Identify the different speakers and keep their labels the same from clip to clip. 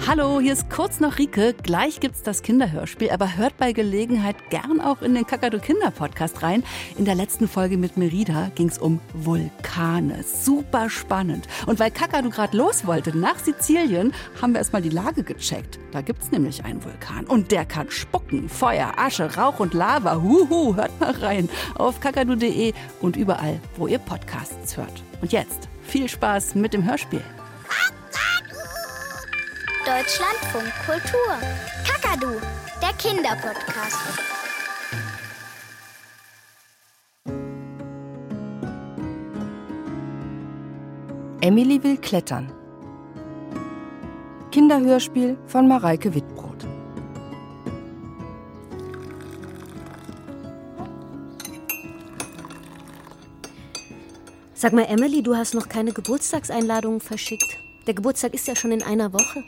Speaker 1: Hallo, hier ist kurz noch Rike. Gleich gibt's das Kinderhörspiel, aber hört bei Gelegenheit gern auch in den Kakadu-Kinder-Podcast rein. In der letzten Folge mit Merida ging's um Vulkane. Super spannend. Und weil Kakadu gerade los wollte nach Sizilien, haben wir erstmal die Lage gecheckt. Da gibt's nämlich einen Vulkan und der kann spucken. Feuer, Asche, Rauch und Lava. Huhu, hört mal rein auf kakadu.de und überall, wo ihr Podcasts hört. Und jetzt viel Spaß mit dem Hörspiel.
Speaker 2: Deutschlandfunk Kultur. Kakadu, der Kinderpodcast.
Speaker 3: Emily will klettern. Kinderhörspiel von Mareike Wittbrod.
Speaker 4: Sag mal, Emily, du hast noch keine Geburtstagseinladungen verschickt. Der Geburtstag ist ja schon in einer Woche.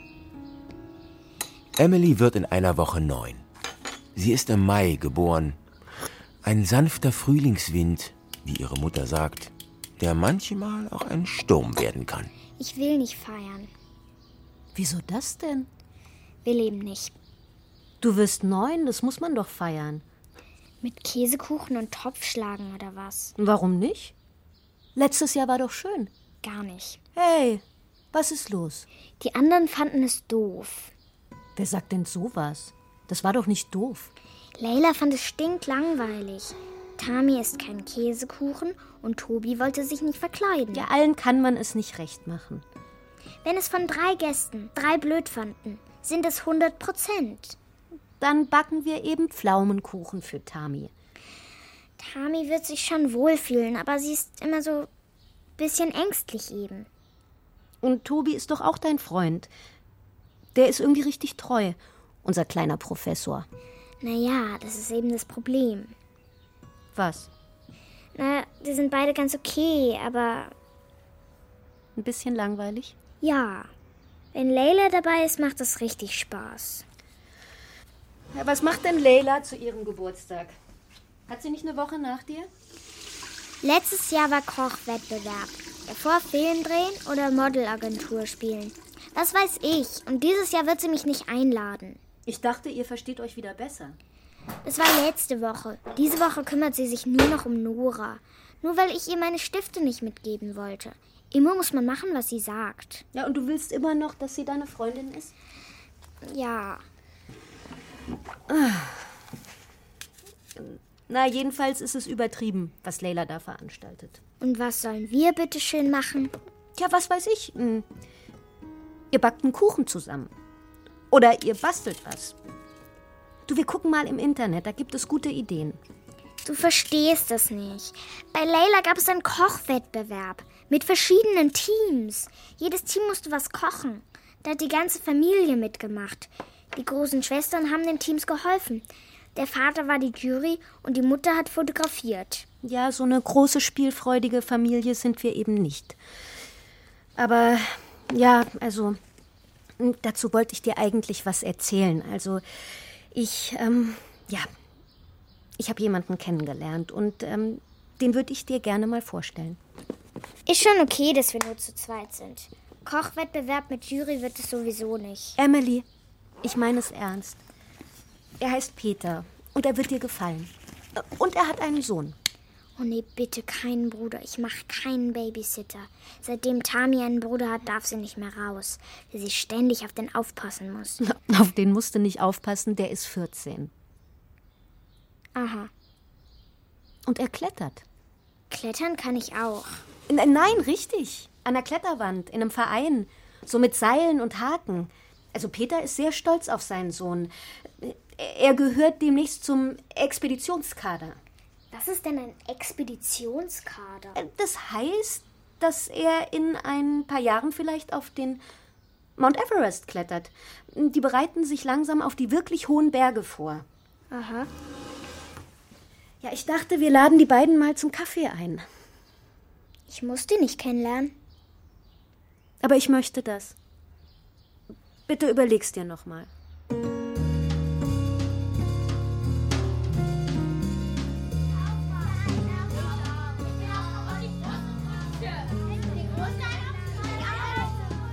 Speaker 5: Emily wird in einer Woche 9. Sie ist im Mai geboren. Ein sanfter Frühlingswind, wie ihre Mutter sagt, der manchmal auch ein Sturm werden kann.
Speaker 2: Ich will nicht feiern.
Speaker 4: Wieso das denn?
Speaker 2: Will eben nicht.
Speaker 4: Du wirst 9, das muss man doch feiern.
Speaker 2: Mit Käsekuchen und Topfschlagen oder was?
Speaker 4: Warum nicht? Letztes Jahr war doch schön.
Speaker 2: Gar nicht.
Speaker 4: Hey, was ist los?
Speaker 2: Die anderen fanden es doof.
Speaker 4: Wer sagt denn sowas? Das war doch nicht doof.
Speaker 2: Leila fand es stinklangweilig. Tami isst keinen Käsekuchen und Tobi wollte sich nicht verkleiden.
Speaker 4: Ja, allen kann man es nicht recht machen.
Speaker 2: Wenn es von 3 Gästen 3 blöd fanden, sind es 100%.
Speaker 4: Dann backen wir eben Pflaumenkuchen für Tami.
Speaker 2: Tami wird sich schon wohlfühlen, aber sie ist immer so ein bisschen ängstlich eben.
Speaker 4: Und Tobi ist doch auch dein Freund. Der ist irgendwie richtig treu, unser kleiner Professor.
Speaker 2: Naja, das ist eben das Problem.
Speaker 4: Was?
Speaker 2: Na, die sind beide ganz okay, aber
Speaker 4: Ein bisschen langweilig?
Speaker 2: ja, wenn Leila dabei ist, macht das richtig Spaß.
Speaker 4: Ja, was macht denn Leila zu ihrem Geburtstag? Hat sie nicht eine Woche nach dir?
Speaker 2: Letztes Jahr war Kochwettbewerb. Davor Film drehen oder Modelagentur spielen. Das weiß ich. Und dieses Jahr wird sie mich nicht einladen.
Speaker 4: Ich dachte, ihr versteht euch wieder besser.
Speaker 2: Das war letzte Woche. Diese Woche kümmert sie sich nur noch um Nora. Nur weil ich ihr meine Stifte nicht mitgeben wollte. Immer muss man machen, was sie sagt.
Speaker 4: Ja, und du willst immer noch, dass sie deine Freundin ist?
Speaker 2: Ja.
Speaker 4: Na, jedenfalls ist es übertrieben, was Leila da veranstaltet.
Speaker 2: Und was sollen wir bitte schön machen?
Speaker 4: Tja, was weiß ich. Ihr backt einen Kuchen zusammen. Oder ihr bastelt was. Du, wir gucken mal im Internet, da gibt es gute Ideen.
Speaker 2: Du verstehst das nicht. Bei Leila gab es einen Kochwettbewerb mit verschiedenen Teams. Jedes Team musste was kochen. Da hat die ganze Familie mitgemacht. Die großen Schwestern haben den Teams geholfen. Der Vater war die Jury und die Mutter hat fotografiert.
Speaker 4: Ja, so eine große, spielfreudige Familie sind wir eben nicht. Aber ja, also dazu wollte ich dir eigentlich was erzählen. Also ich habe jemanden kennengelernt und den würde ich dir gerne mal vorstellen.
Speaker 2: Ist schon okay, dass wir nur zu zweit sind. Kochwettbewerb mit Jury wird es sowieso nicht.
Speaker 4: Emily, ich meine es ernst. Er heißt Peter und er wird dir gefallen. Und er hat einen Sohn.
Speaker 2: Oh nee, bitte keinen Bruder. Ich mache keinen Babysitter. Seitdem Tami einen Bruder hat, darf sie nicht mehr raus, weil sie ständig auf den aufpassen muss.
Speaker 4: Auf den musst du nicht aufpassen, der ist 14.
Speaker 2: Aha.
Speaker 4: Und er klettert.
Speaker 2: Klettern kann ich auch.
Speaker 4: Nein, richtig. An der Kletterwand, in einem Verein. So mit Seilen und Haken. Also Peter ist sehr stolz auf seinen Sohn. Er gehört demnächst zum Expeditionskader.
Speaker 2: Was ist denn ein Expeditionskader?
Speaker 4: Das heißt, dass er in ein paar Jahren vielleicht auf den Mount Everest klettert. Die bereiten sich langsam auf die wirklich hohen Berge vor.
Speaker 2: Aha.
Speaker 4: Ja, ich dachte, wir laden die beiden mal zum Kaffee ein.
Speaker 2: Ich muss die nicht kennenlernen.
Speaker 4: Aber ich möchte das. Bitte überleg's dir noch mal.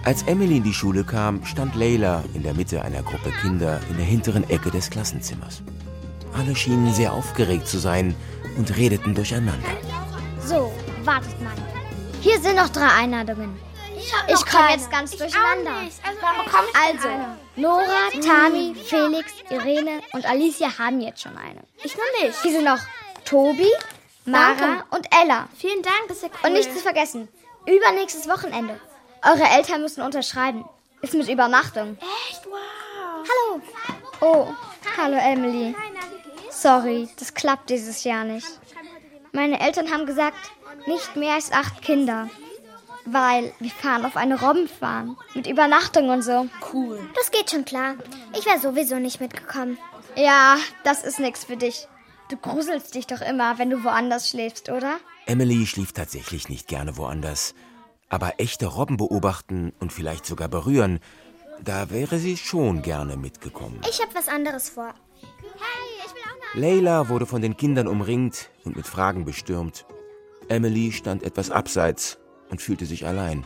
Speaker 5: Als Emily in die Schule kam, stand Leila in der Mitte einer Gruppe Kinder in der hinteren Ecke des Klassenzimmers. Alle schienen sehr aufgeregt zu sein und redeten durcheinander.
Speaker 2: So, wartet mal. Hier sind noch 3 Einladungen. Ich komme jetzt ganz durcheinander. Also, Nora, Tami, Felix, Irene und Alicia haben jetzt schon eine.
Speaker 6: Ich noch nicht.
Speaker 2: Hier sind noch Tobi, Mara und Ella.
Speaker 6: Vielen Dank, das ist ja cool.
Speaker 2: Und nicht zu vergessen, übernächstes Wochenende. Eure Eltern müssen unterschreiben. Ist mit Übernachtung.
Speaker 6: Echt? Wow.
Speaker 2: Hallo. Oh, hallo Emily. Sorry, das klappt dieses Jahr nicht. Meine Eltern haben gesagt, nicht mehr als 8 Kinder. Weil wir fahren auf eine Robbenfarm. Mit Übernachtung und so.
Speaker 6: Cool.
Speaker 2: Das geht schon klar. Ich wäre sowieso nicht mitgekommen. Ja, das ist nichts für dich. Du gruselst dich doch immer, wenn du woanders schläfst, oder?
Speaker 5: Emily schlief tatsächlich nicht gerne woanders. Aber echte Robben beobachten und vielleicht sogar berühren, da wäre sie schon gerne mitgekommen.
Speaker 2: Ich habe was anderes vor. Hey, ich will auch noch.
Speaker 5: Leila wurde von den Kindern umringt und mit Fragen bestürmt. Emily stand etwas abseits und fühlte sich allein.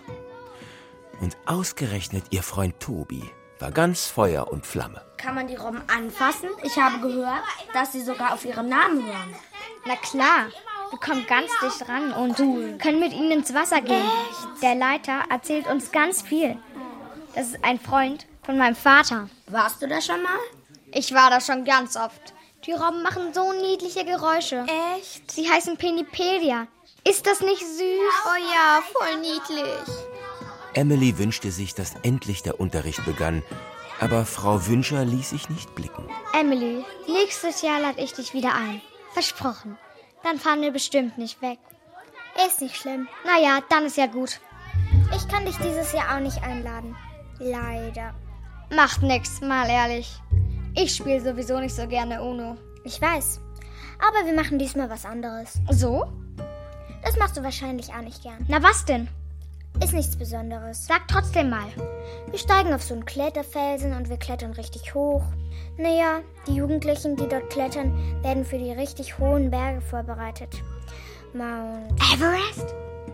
Speaker 5: Und ausgerechnet ihr Freund Tobi war ganz Feuer und Flamme.
Speaker 6: Kann man die Robben anfassen? Ich habe gehört, dass sie sogar auf ihren Namen hören.
Speaker 2: Na klar, wir kommen ganz dicht ran und können mit ihnen ins Wasser gehen. Echt? Der Leiter erzählt uns ganz viel. Das ist ein Freund von meinem Vater.
Speaker 6: Warst du da schon mal?
Speaker 2: Ich war da schon ganz oft. Die Robben machen so niedliche Geräusche.
Speaker 6: Echt?
Speaker 2: Sie heißen Penipedia. Ist das nicht süß?
Speaker 6: Oh ja, voll niedlich.
Speaker 5: Emily wünschte sich, dass endlich der Unterricht begann. Aber Frau Wünscher ließ sich nicht blicken.
Speaker 2: Emily, nächstes Jahr lade ich dich wieder ein. Versprochen. Dann fahren wir bestimmt nicht weg. Ist nicht schlimm. Naja, dann ist ja gut. Ich kann dich dieses Jahr auch nicht einladen. Leider. Macht nix, mal ehrlich. Ich spiele sowieso nicht so gerne Uno. Ich weiß. Aber wir machen diesmal was anderes. So? Das machst du wahrscheinlich auch nicht gern. Na was denn? Ist nichts Besonderes. Sag trotzdem mal. Wir steigen auf so einen Kletterfelsen und wir klettern richtig hoch. Naja, die Jugendlichen, die dort klettern, werden für die richtig hohen Berge vorbereitet. Mount Everest?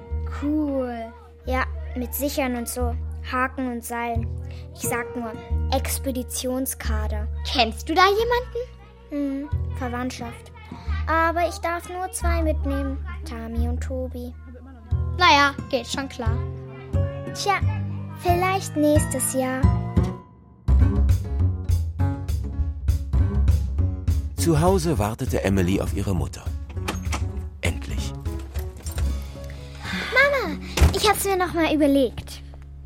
Speaker 2: Cool. Ja, mit Sichern und so. Haken und Seilen. Ich sag nur, Expeditionskader. Kennst du da jemanden? Verwandtschaft. Aber ich darf nur 2 mitnehmen. Tami und Tobi. Naja, geht schon klar. Tja, vielleicht nächstes Jahr.
Speaker 5: Zu Hause wartete Emily auf ihre Mutter. Endlich.
Speaker 2: Mama, ich hab's mir noch mal überlegt.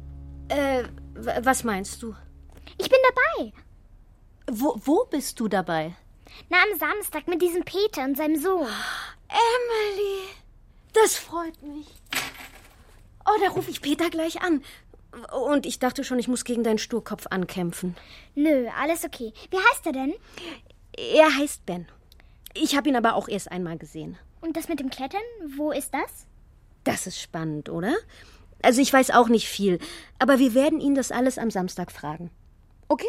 Speaker 4: Was meinst du?
Speaker 2: Ich bin dabei.
Speaker 4: Wo bist du dabei?
Speaker 2: Na, am Samstag mit diesem Peter und seinem Sohn.
Speaker 4: Emily, das freut mich. Oh, da rufe ich Peter gleich an. Und ich dachte schon, ich muss gegen deinen Sturkopf ankämpfen.
Speaker 2: Nö, alles okay. Wie heißt er denn?
Speaker 4: Er heißt Ben. Ich habe ihn aber auch erst einmal gesehen.
Speaker 2: Und das mit dem Klettern, wo ist das?
Speaker 4: Das ist spannend, oder? Also ich weiß auch nicht viel, aber wir werden ihn das alles am Samstag fragen. Okay?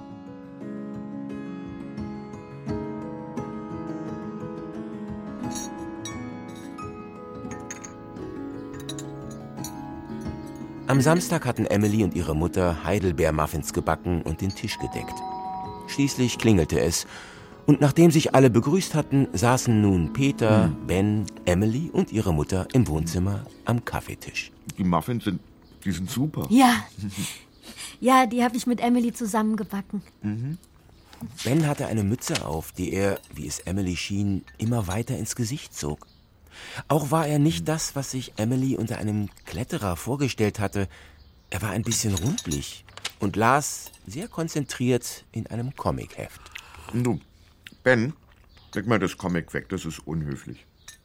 Speaker 5: Am Samstag hatten Emily und ihre Mutter Heidelbeermuffins gebacken und den Tisch gedeckt. Schließlich klingelte es. Und nachdem sich alle begrüßt hatten, saßen nun Peter, Ben, Emily und ihre Mutter im Wohnzimmer am Kaffeetisch.
Speaker 7: Die Muffins sind super.
Speaker 4: Ja. Ja, die habe ich mit Emily zusammengebacken.
Speaker 5: Ben hatte eine Mütze auf, die er, wie es Emily schien, immer weiter ins Gesicht zog. Auch war er nicht das, was sich Emily unter einem Kletterer vorgestellt hatte. Er war ein bisschen rundlich und las sehr konzentriert in einem Comicheft.
Speaker 7: Du, Ben, leg mal das Comic weg, das ist unhöflich.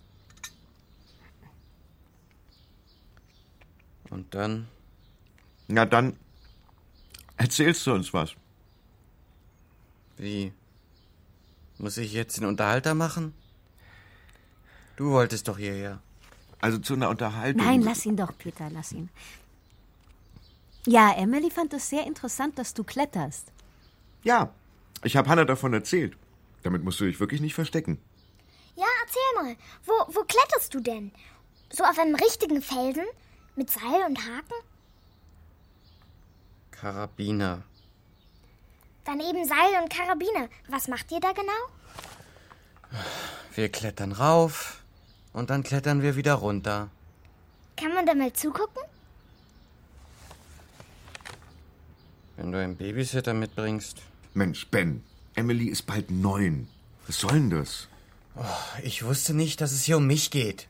Speaker 8: Und dann?
Speaker 7: Na dann, erzählst du uns was.
Speaker 8: Wie? Muss ich jetzt den Unterhalter machen? Du wolltest doch hierher.
Speaker 7: Also zu einer Unterhaltung.
Speaker 4: Nein, lass ihn doch, Peter, lass ihn. Ja, Emily fand es sehr interessant, dass du kletterst.
Speaker 7: Ja, ich habe Hannah davon erzählt. Damit musst du dich wirklich nicht verstecken.
Speaker 2: Ja, erzähl mal. Wo kletterst du denn? So auf einem richtigen Felsen? Mit Seil und Haken?
Speaker 8: Karabiner.
Speaker 2: Dann eben Seil und Karabiner. Was macht ihr da genau?
Speaker 8: Wir klettern rauf und dann klettern wir wieder runter.
Speaker 2: Kann man da mal zugucken?
Speaker 8: Wenn du einen Babysitter mitbringst.
Speaker 7: Mensch, Ben, Emily ist bald 9. Was soll denn das?
Speaker 8: Oh, ich wusste nicht, dass es hier um mich geht.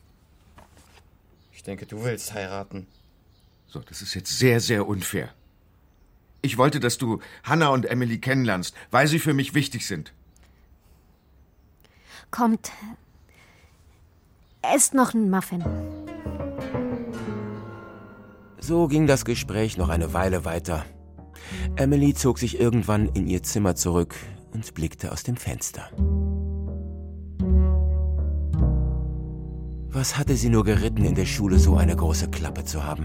Speaker 8: Ich denke, du willst heiraten.
Speaker 7: So, das ist jetzt sehr, sehr unfair. Ich wollte, dass du Hannah und Emily kennenlernst, weil sie für mich wichtig sind.
Speaker 4: Kommt, esst noch einen Muffin.
Speaker 5: So ging das Gespräch noch eine Weile weiter. Emily zog sich irgendwann in ihr Zimmer zurück und blickte aus dem Fenster. Was hatte sie nur geritten, in der Schule so eine große Klappe zu haben?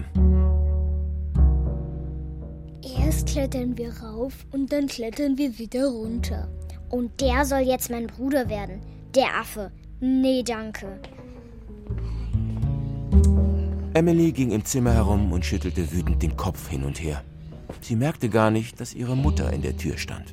Speaker 2: Erst klettern wir rauf und dann klettern wir wieder runter. Und der soll jetzt mein Bruder werden. Der Affe. Nee, danke.
Speaker 5: Emily ging im Zimmer herum und schüttelte wütend den Kopf hin und her. Sie merkte gar nicht, dass ihre Mutter in der Tür stand.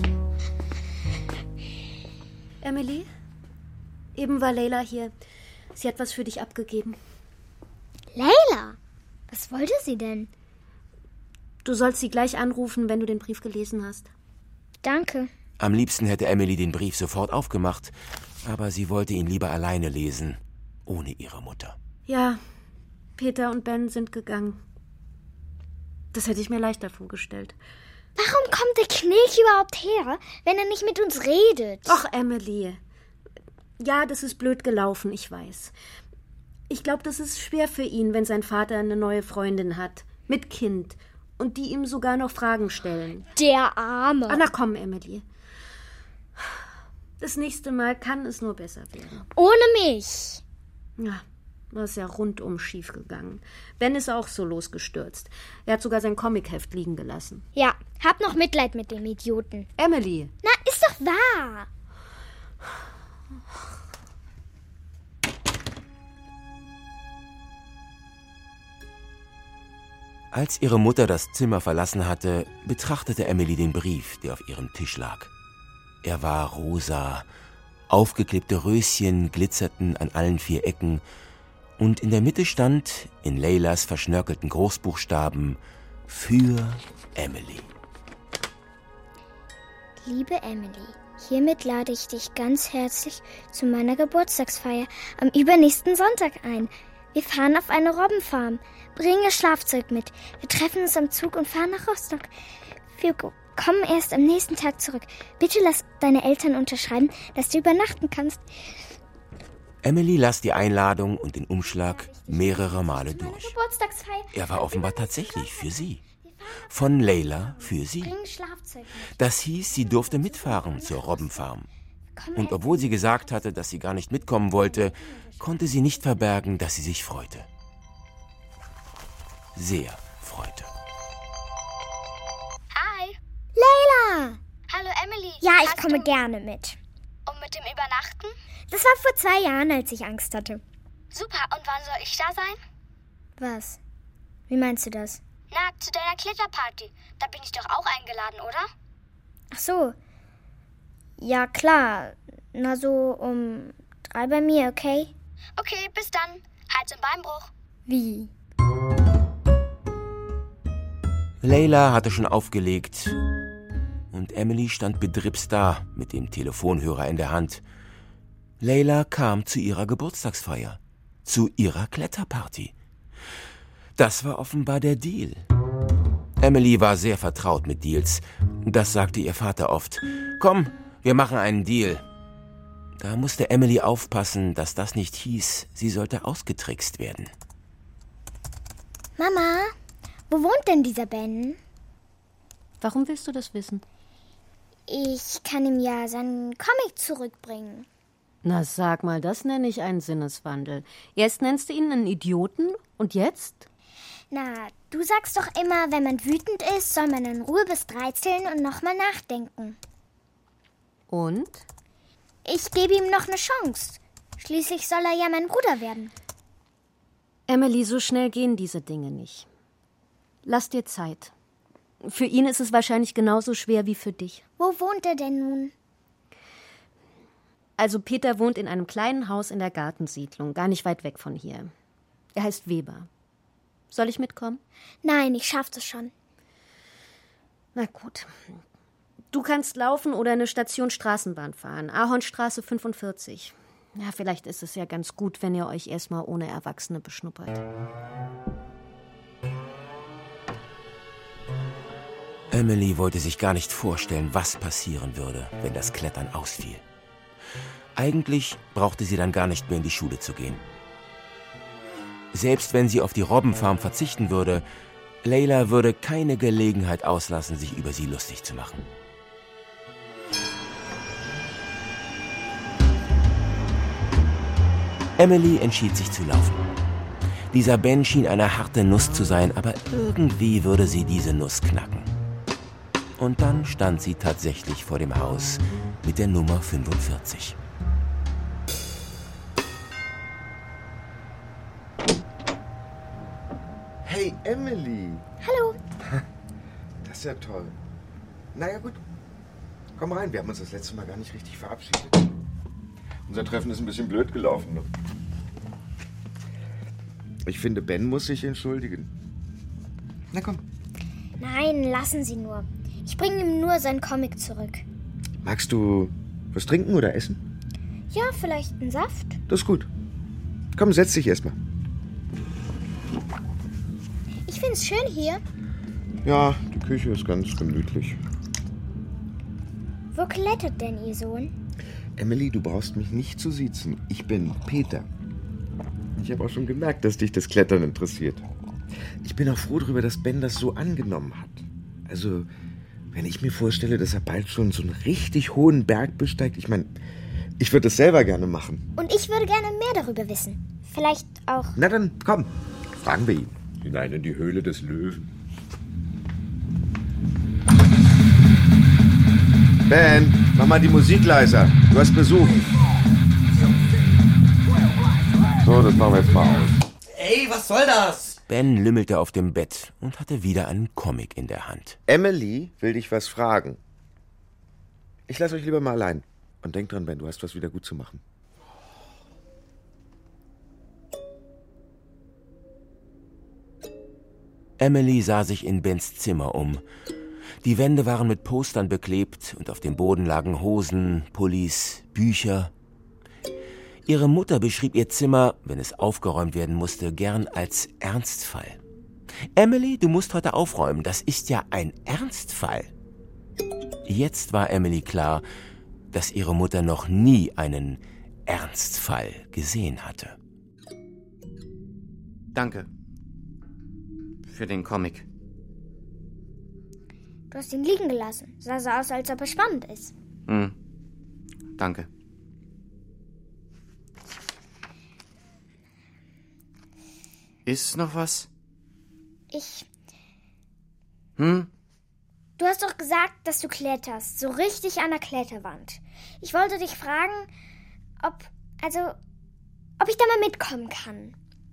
Speaker 4: Emily, eben war Leila hier. Sie hat was für dich abgegeben.
Speaker 2: Leila? Was wollte sie denn?
Speaker 4: Du sollst sie gleich anrufen, wenn du den Brief gelesen hast.
Speaker 2: Danke.
Speaker 5: Am liebsten hätte Emily den Brief sofort aufgemacht, aber sie wollte ihn lieber alleine lesen, ohne ihre Mutter.
Speaker 4: Ja, Peter und Ben sind gegangen. Das hätte ich mir leichter vorgestellt.
Speaker 2: Warum kommt der Knilch überhaupt her, wenn er nicht mit uns redet?
Speaker 4: Ach, Emily. Ja, das ist blöd gelaufen, ich weiß. Ich glaube, das ist schwer für ihn, wenn sein Vater eine neue Freundin hat. Mit Kind. Und die ihm sogar noch Fragen stellen.
Speaker 2: Der Arme.
Speaker 4: Ach, na komm, Emily. Das nächste Mal kann es nur besser werden.
Speaker 2: Ohne mich.
Speaker 4: Ja, das ist ja rundum schief gegangen. Ben ist auch so losgestürzt. Er hat sogar sein Comicheft liegen gelassen.
Speaker 2: Ja, hab noch Mitleid mit dem Idioten.
Speaker 4: Emily.
Speaker 2: Na, ist doch wahr.
Speaker 5: Als ihre Mutter das Zimmer verlassen hatte, betrachtete Emily den Brief, der auf ihrem Tisch lag. Er war rosa, aufgeklebte Röschen glitzerten an allen 4 Ecken und in der Mitte stand, in Leilas verschnörkelten Großbuchstaben, für Emily.
Speaker 2: Liebe Emily, hiermit lade ich dich ganz herzlich zu meiner Geburtstagsfeier am übernächsten Sonntag ein. Wir fahren auf eine Robbenfarm. Bringe Schlafzeug mit. Wir treffen uns am Zug und fahren nach Rostock. Wir kommen erst am nächsten Tag zurück. Bitte lass deine Eltern unterschreiben, dass du übernachten kannst.
Speaker 5: Emily las die Einladung und den Umschlag mehrere Male durch.
Speaker 2: Geburtstagsfeier.
Speaker 5: Er war offenbar tatsächlich für sie. Von Leila für sie.
Speaker 2: Bring Schlafzeug mit.
Speaker 5: Das hieß, sie durfte mitfahren zur Robbenfarm. Und obwohl sie gesagt hatte, dass sie gar nicht mitkommen wollte, konnte sie nicht verbergen, dass sie sich freute. Sehr freute.
Speaker 2: Hi. Leila.
Speaker 6: Hallo Emily.
Speaker 2: Ja, ich komme gerne mit.
Speaker 6: Und mit dem Übernachten?
Speaker 2: Das war vor 2 Jahren, als ich Angst hatte.
Speaker 6: Super, und wann soll ich da sein?
Speaker 2: Was? Wie meinst du das?
Speaker 6: Na, zu deiner Kletterparty. Da bin ich doch auch eingeladen, oder?
Speaker 2: Ach so. Ja, klar. Na so um 3 bei mir, okay?
Speaker 6: Okay, bis dann. Hals- und Beinbruch.
Speaker 2: Wie?
Speaker 5: Leila hatte schon aufgelegt und Emily stand bedripst da mit dem Telefonhörer in der Hand. Leila kam zu ihrer Geburtstagsfeier, zu ihrer Kletterparty. Das war offenbar der Deal. Emily war sehr vertraut mit Deals. Das sagte ihr Vater oft. Komm, wir machen einen Deal. Da musste Emily aufpassen, dass das nicht hieß, sie sollte ausgetrickst werden.
Speaker 2: Mama, wo wohnt denn dieser Ben?
Speaker 4: Warum willst du das wissen?
Speaker 2: Ich kann ihm ja seinen Comic zurückbringen.
Speaker 4: Na, sag mal, das nenne ich einen Sinneswandel. Erst nennst du ihn einen Idioten und jetzt?
Speaker 2: Na, du sagst doch immer, wenn man wütend ist, soll man in Ruhe bis 3 zählen und nochmal nachdenken.
Speaker 4: Und?
Speaker 2: Ich gebe ihm noch eine Chance. Schließlich soll er ja mein Bruder werden.
Speaker 4: Emily, so schnell gehen diese Dinge nicht. Lass dir Zeit. Für ihn ist es wahrscheinlich genauso schwer wie für dich.
Speaker 2: Wo wohnt er denn nun?
Speaker 4: Also Peter wohnt in einem kleinen Haus in der Gartensiedlung, gar nicht weit weg von hier. Er heißt Weber. Soll ich mitkommen?
Speaker 2: Nein, ich schaff das schon.
Speaker 4: Na gut. Du kannst laufen oder eine Station Straßenbahn fahren. Ahornstraße 45. Ja, vielleicht ist es ja ganz gut, wenn ihr euch erstmal ohne Erwachsene beschnuppert.
Speaker 5: Emily wollte sich gar nicht vorstellen, was passieren würde, wenn das Klettern ausfiel. Eigentlich brauchte sie dann gar nicht mehr in die Schule zu gehen. Selbst wenn sie auf die Robbenfarm verzichten würde, Layla würde keine Gelegenheit auslassen, sich über sie lustig zu machen. Emily entschied sich zu laufen. Dieser Ben schien eine harte Nuss zu sein, aber irgendwie würde sie diese Nuss knacken. Und dann stand sie tatsächlich vor dem Haus mit der Nummer 45.
Speaker 7: Hey, Emily.
Speaker 2: Hallo.
Speaker 7: Das ist ja toll. Naja, gut. Komm rein, wir haben uns das letzte Mal gar nicht richtig verabschiedet. Unser Treffen ist ein bisschen blöd gelaufen. Ne? Ich finde, Ben muss sich entschuldigen. Na komm.
Speaker 2: Nein, lassen Sie nur. Ich bringe ihm nur seinen Comic zurück.
Speaker 7: Magst du was trinken oder essen?
Speaker 2: Ja, vielleicht einen Saft.
Speaker 7: Das ist gut. Komm, setz dich erstmal.
Speaker 2: Ich find's schön hier.
Speaker 7: Ja, die Küche ist ganz gemütlich.
Speaker 2: Wo klettert denn Ihr Sohn?
Speaker 7: Emily, du brauchst mich nicht zu siezen. Ich bin Peter. Ich habe auch schon gemerkt, dass dich das Klettern interessiert. Ich bin auch froh darüber, dass Ben das so angenommen hat. Also, wenn ich mir vorstelle, dass er bald schon so einen richtig hohen Berg besteigt, ich meine, ich würde es selber gerne machen.
Speaker 2: Und ich würde gerne mehr darüber wissen. Vielleicht auch...
Speaker 7: Na dann, komm, fragen wir ihn. Hinein in die Höhle des Löwen. Ben, mach mal die Musik leiser. Du hast Besuch. So, das machen wir jetzt mal aus.
Speaker 8: Ey, was soll das?
Speaker 5: Ben lümmelte auf dem Bett und hatte wieder einen Comic in der Hand.
Speaker 7: Emily will dich was fragen. Ich lasse euch lieber mal allein. Und denk dran, Ben, du hast was wieder gut zu machen.
Speaker 5: Emily sah sich in Bens Zimmer um. Die Wände waren mit Postern beklebt und auf dem Boden lagen Hosen, Pullis, Bücher. Ihre Mutter beschrieb ihr Zimmer, wenn es aufgeräumt werden musste, gern als Ernstfall. Emily, du musst heute aufräumen, das ist ja ein Ernstfall. Jetzt war Emily klar, dass ihre Mutter noch nie einen Ernstfall gesehen hatte.
Speaker 8: Danke. Für den Comic.
Speaker 2: Du hast ihn liegen gelassen. Sah so aus, als ob er spannend ist.
Speaker 8: Danke. Ist noch was?
Speaker 2: Du hast doch gesagt, dass du kletterst. So richtig an der Kletterwand. Ich wollte dich fragen, ob ich da mal mitkommen kann.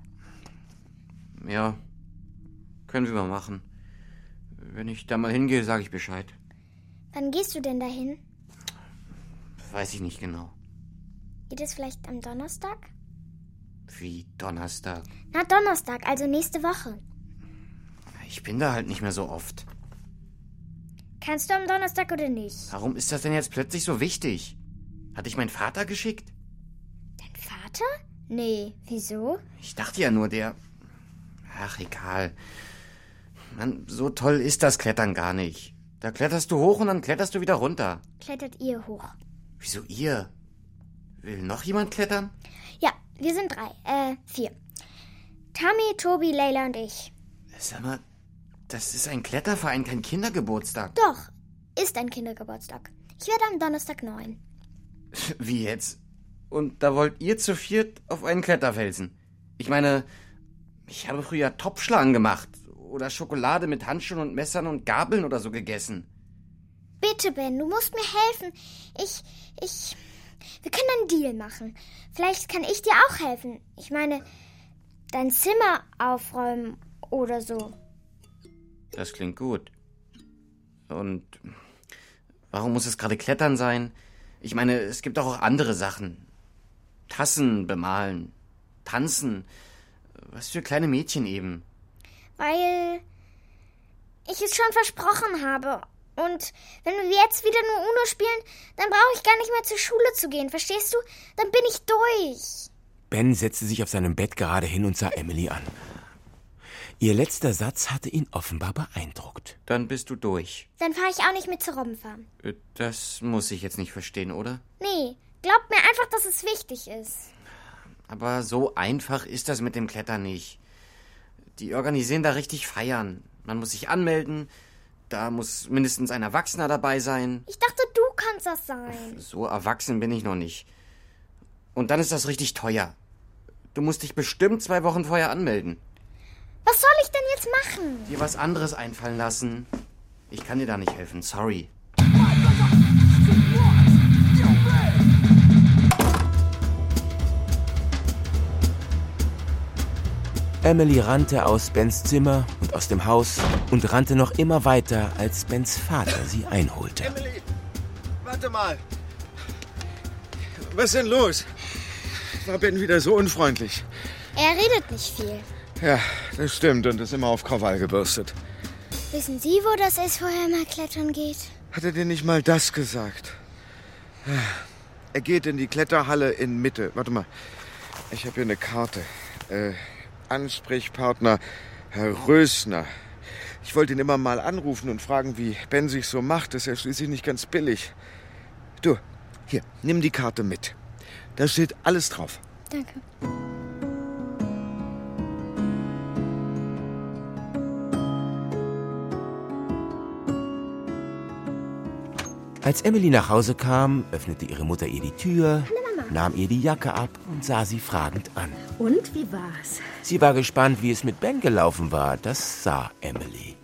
Speaker 8: Ja, können wir mal machen. Wenn ich da mal hingehe, sage ich Bescheid.
Speaker 2: Wann gehst du denn dahin?
Speaker 8: Weiß ich nicht genau.
Speaker 2: Geht es vielleicht am Donnerstag?
Speaker 8: Wie Donnerstag?
Speaker 2: Na, Donnerstag, also nächste Woche.
Speaker 8: Ich bin da halt nicht mehr so oft.
Speaker 2: Kannst du am Donnerstag oder nicht?
Speaker 8: Warum ist das denn jetzt plötzlich so wichtig? Hat dich mein Vater geschickt?
Speaker 2: Dein Vater? Nee, wieso?
Speaker 8: Ich dachte ja nur, Ach, egal. Mann, so toll ist das Klettern gar nicht. Da kletterst du hoch und dann kletterst du wieder runter.
Speaker 2: Klettert ihr hoch?
Speaker 8: Wieso ihr? Will noch jemand klettern?
Speaker 2: Ja, wir sind 4. Tammy, Tobi, Layla und ich.
Speaker 8: Sag mal, das ist ein Kletterverein, kein Kindergeburtstag.
Speaker 2: Doch, ist ein Kindergeburtstag. Ich werde am Donnerstag 9.
Speaker 8: Wie jetzt? Und da wollt ihr zu 4 auf einen Kletterfelsen? Ich meine, ich habe früher Topfschlagen gemacht. Oder Schokolade mit Handschuhen und Messern und Gabeln oder so gegessen.
Speaker 2: Bitte, Ben, du musst mir helfen. Wir können einen Deal machen. Vielleicht kann ich dir auch helfen. Ich meine, dein Zimmer aufräumen oder so.
Speaker 8: Das klingt gut. Und warum muss es gerade Klettern sein? Ich meine, es gibt doch auch andere Sachen. Tassen bemalen, tanzen. Was für kleine Mädchen eben.
Speaker 2: Weil ich es schon versprochen habe. Und wenn wir jetzt wieder nur Uno spielen, dann brauche ich gar nicht mehr zur Schule zu gehen, verstehst du? Dann bin ich durch.
Speaker 5: Ben setzte sich auf seinem Bett gerade hin und sah Emily an. Ihr letzter Satz hatte ihn offenbar beeindruckt.
Speaker 8: Dann bist du durch.
Speaker 2: Dann fahre ich auch nicht mit zur Robbenfarm.
Speaker 8: Das muss ich jetzt nicht verstehen, oder?
Speaker 2: Nee, glaubt mir einfach, dass es wichtig ist.
Speaker 8: Aber so einfach ist das mit dem Klettern nicht. Die organisieren da richtig Feiern. Man muss sich anmelden. Da muss mindestens ein Erwachsener dabei sein.
Speaker 2: Ich dachte, du kannst das sein.
Speaker 8: So erwachsen bin ich noch nicht. Und dann ist das richtig teuer. Du musst dich bestimmt 2 Wochen vorher anmelden.
Speaker 2: Was soll ich denn jetzt machen?
Speaker 8: Dir was anderes einfallen lassen. Ich kann dir da nicht helfen, sorry.
Speaker 5: Emily rannte aus Bens Zimmer und aus dem Haus und rannte noch immer weiter, als Bens Vater sie einholte.
Speaker 7: Emily, warte mal. Was ist denn los? War Ben wieder so unfreundlich?
Speaker 2: Er redet nicht viel.
Speaker 7: Ja, das stimmt und ist immer auf Krawall gebürstet.
Speaker 2: Wissen Sie, wo das ist, wo er mal klettern geht?
Speaker 7: Hat er dir nicht mal das gesagt? Er geht in die Kletterhalle in Mitte. Warte mal, ich habe hier eine Karte. Ansprechpartner Herr Rösner. Ich wollte ihn immer mal anrufen und fragen, wie Ben sich so macht. Das ist ja schließlich nicht ganz billig. Du, hier, nimm die Karte mit. Da steht alles drauf.
Speaker 2: Danke.
Speaker 5: Als Emily nach Hause kam, öffnete ihre Mutter ihr die Tür, nahm ihr die Jacke ab und sah sie fragend an.
Speaker 4: Und, wie war's?
Speaker 5: Sie war gespannt, wie es mit Ben gelaufen war. Das sah Emily.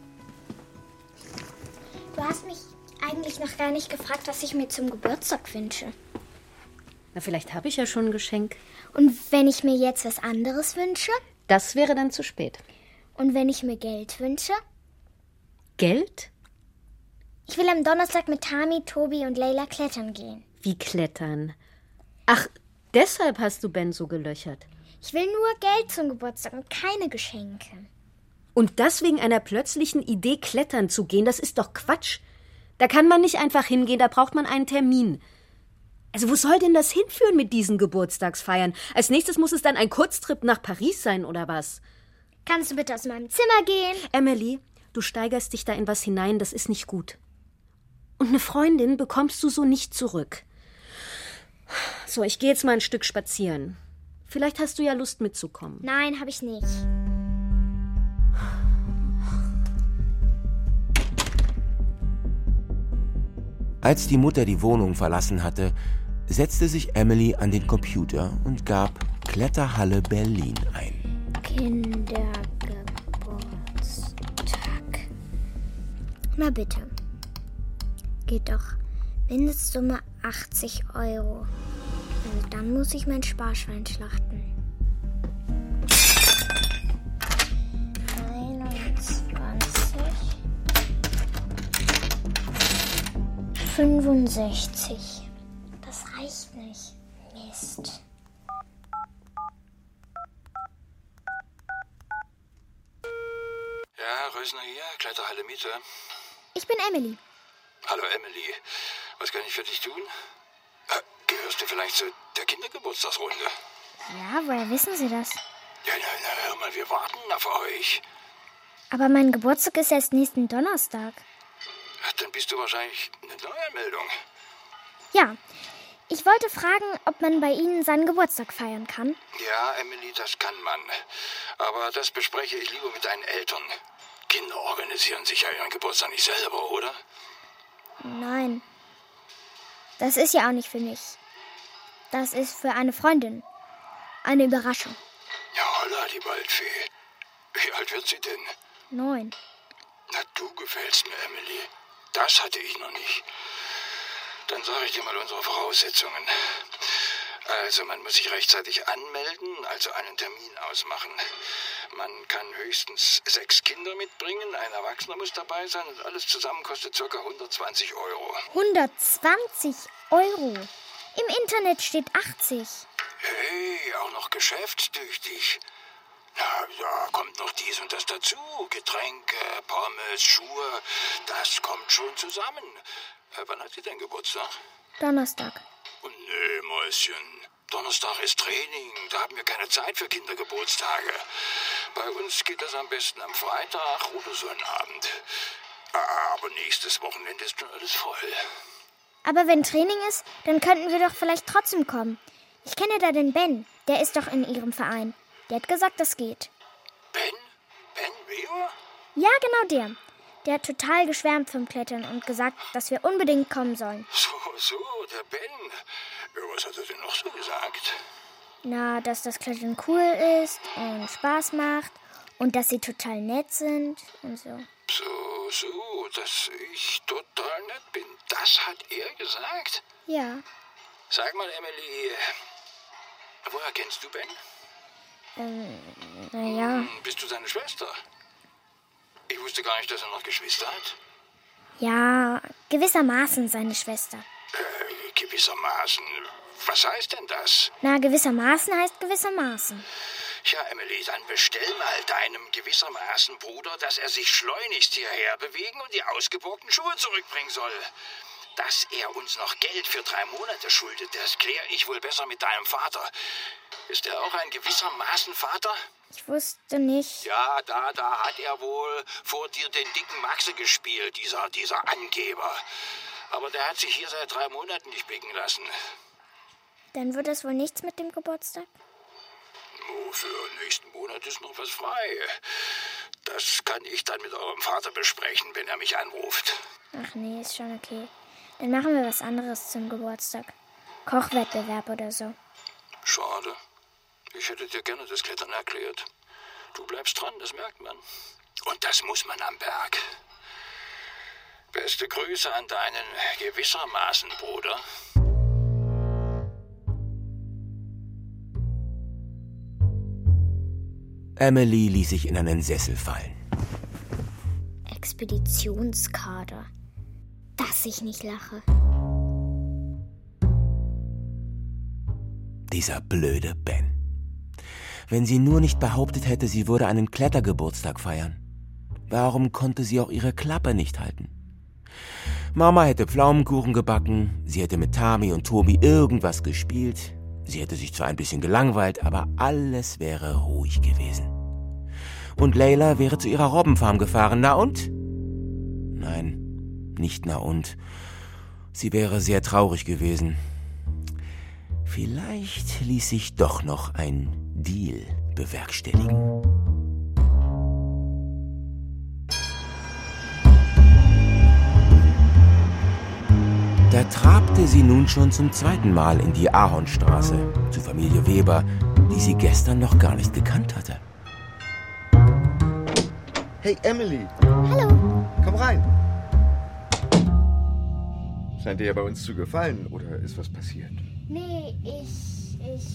Speaker 2: Du hast mich eigentlich noch gar nicht gefragt, was ich mir zum Geburtstag wünsche.
Speaker 4: Na, vielleicht habe ich ja schon ein Geschenk.
Speaker 2: Und wenn ich mir jetzt was anderes wünsche?
Speaker 4: Das wäre dann zu spät.
Speaker 2: Und wenn ich mir Geld wünsche?
Speaker 4: Geld?
Speaker 2: Ich will am Donnerstag mit Tami, Tobi und Leila klettern gehen.
Speaker 4: Wie klettern? Ach, deshalb hast du Ben so gelöchert.
Speaker 2: Ich will nur Geld zum Geburtstag und keine Geschenke.
Speaker 4: Und das wegen einer plötzlichen Idee, klettern zu gehen, das ist doch Quatsch. Da kann man nicht einfach hingehen, da braucht man einen Termin. Also wo soll denn das hinführen mit diesen Geburtstagsfeiern? Als nächstes muss es dann ein Kurztrip nach Paris sein, oder was?
Speaker 2: Kannst du bitte aus meinem Zimmer gehen?
Speaker 4: Emily, du steigerst dich da in was hinein, das ist nicht gut. Und eine Freundin bekommst du so nicht zurück. So, ich gehe jetzt mal ein Stück spazieren. Vielleicht hast du ja Lust mitzukommen.
Speaker 2: Nein, habe ich nicht.
Speaker 5: Als die Mutter die Wohnung verlassen hatte, setzte sich Emily an den Computer und gab Kletterhalle Berlin ein.
Speaker 2: Kindergeburtstag. Na bitte. Geht doch. Mindestsumme 80 €. Also dann muss ich mein Sparschwein schlachten. 21. 65. Das reicht nicht. Mist.
Speaker 9: Ja, Rösner hier, Kletterhalle Miete.
Speaker 2: Ich bin Emily.
Speaker 9: Hallo Emily, was kann ich für dich tun? Gehörst du vielleicht zu der Kindergeburtstagsrunde?
Speaker 2: Ja, woher wissen Sie das?
Speaker 9: Ja, na, hör mal, wir warten auf euch.
Speaker 2: Aber mein Geburtstag ist erst nächsten Donnerstag.
Speaker 9: Ach, dann bist du wahrscheinlich eine Neuanmeldung.
Speaker 2: Ja, ich wollte fragen, ob man bei Ihnen seinen Geburtstag feiern kann.
Speaker 9: Ja, Emily, das kann man. Aber das bespreche ich lieber mit deinen Eltern. Kinder organisieren sich ja ihren Geburtstag nicht selber, oder?
Speaker 2: Nein. Das ist ja auch nicht für mich. Das ist für eine Freundin. Eine Überraschung.
Speaker 9: Ja, holla, die Waldfee. Wie alt wird sie denn?
Speaker 2: 9.
Speaker 9: Na, du gefällst mir, Emily. Das hatte ich noch nicht. Dann sage ich dir mal unsere Voraussetzungen. Also, man muss sich rechtzeitig anmelden, also einen Termin ausmachen. Man kann höchstens 6 Kinder mitbringen, ein Erwachsener muss dabei sein und alles zusammen kostet ca. 120 Euro.
Speaker 2: 120 Euro? Im Internet steht 80.
Speaker 9: Hey, auch noch geschäftstüchtig. Na, da kommt noch dies und das dazu. Getränke, Pommes, Schuhe, das kommt schon zusammen. Wann hat sie denn Geburtstag?
Speaker 2: Donnerstag.
Speaker 9: Oh, nee, Mäuschen. Donnerstag ist Training. Da haben wir keine Zeit für Kindergeburtstage. Bei uns geht das am besten am Freitag oder so einen Abend. Aber nächstes Wochenende ist schon alles voll.
Speaker 2: Aber wenn Training ist, dann könnten wir doch vielleicht trotzdem kommen. Ich kenne da den Ben. Der ist doch in Ihrem Verein. Der hat gesagt, das geht.
Speaker 9: Ben? Ben Weber?
Speaker 2: Ja, genau der. Der hat total geschwärmt vom Klettern und gesagt, dass wir unbedingt kommen sollen.
Speaker 9: So, der Ben. Was hat er denn noch so gesagt?
Speaker 2: Na, dass das Klettern cool ist und Spaß macht und dass sie total nett sind und so.
Speaker 9: So, dass ich total nett bin. Das hat er gesagt?
Speaker 2: Ja.
Speaker 9: Sag mal, Emily, woher kennst du Ben?
Speaker 2: Naja.
Speaker 9: Bist du seine Schwester? Ich wusste gar nicht, dass er noch Geschwister hat.
Speaker 2: Ja, gewissermaßen seine Schwester.
Speaker 9: Gewissermaßen. Was heißt denn das?
Speaker 2: Na, gewissermaßen heißt gewissermaßen.
Speaker 9: Ja, Emily, dann bestell mal deinem gewissermaßen Bruder, dass er sich schleunigst hierher bewegen und die ausgeborgten Schuhe zurückbringen soll. Dass er uns noch Geld für 3 Monate schuldet, das kläre ich wohl besser mit deinem Vater. Ist er auch ein gewissermaßen Vater?
Speaker 2: Ich wusste nicht.
Speaker 9: Ja, da hat er wohl vor dir den dicken Maxe gespielt, dieser Angeber. Aber der hat sich hier seit 3 Monaten nicht blicken lassen.
Speaker 2: Dann wird es wohl nichts mit dem Geburtstag?
Speaker 9: Oh, für nächsten Monat ist noch was frei. Das kann ich dann mit eurem Vater besprechen, wenn er mich anruft.
Speaker 2: Ach nee, ist schon okay. Dann machen wir was anderes zum Geburtstag. Kochwettbewerb oder so.
Speaker 9: Schade. Ich hätte dir gerne das Klettern erklärt. Du bleibst dran, das merkt man. Und das muss man am Berg. Beste Grüße an deinen gewissermaßen Bruder.
Speaker 5: Emily ließ sich in einen Sessel fallen.
Speaker 2: Expeditionskader. Dass ich nicht lache.
Speaker 5: Dieser blöde Ben. Wenn sie nur nicht behauptet hätte, sie würde einen Klettergeburtstag feiern. Warum konnte sie auch ihre Klappe nicht halten? Mama hätte Pflaumenkuchen gebacken, sie hätte mit Tami und Tobi irgendwas gespielt, sie hätte sich zwar ein bisschen gelangweilt, aber alles wäre ruhig gewesen. Und Leila wäre zu ihrer Robbenfarm gefahren, na und? Nein, nicht na und. Sie wäre sehr traurig gewesen. Vielleicht ließ sich doch noch ein Deal bewerkstelligen. Da trabte sie nun schon zum 2. Mal in die Ahornstraße, zu Familie Weber, die sie gestern noch gar nicht gekannt hatte.
Speaker 7: Hey, Emily.
Speaker 2: Hallo.
Speaker 7: Komm rein. Scheint dir ja bei uns zu gefallen, oder ist was passiert?
Speaker 2: Nee, ich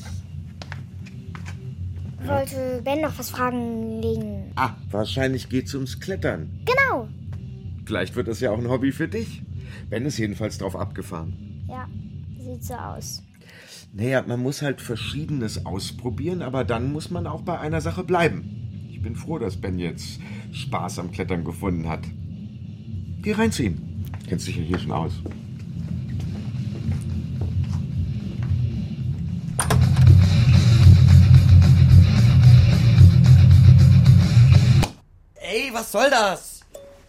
Speaker 2: wollte Ben noch was fragen wegen...
Speaker 7: Wahrscheinlich geht's ums Klettern.
Speaker 2: Genau.
Speaker 7: Vielleicht wird das ja auch ein Hobby für dich. Ben ist jedenfalls drauf abgefahren.
Speaker 2: Ja, sieht so aus.
Speaker 7: Naja, man muss halt Verschiedenes ausprobieren, aber dann muss man auch bei einer Sache bleiben. Ich bin froh, dass Ben jetzt Spaß am Klettern gefunden hat. Geh rein zu ihm. Kennst dich ja hier schon aus.
Speaker 8: Ey, was soll das?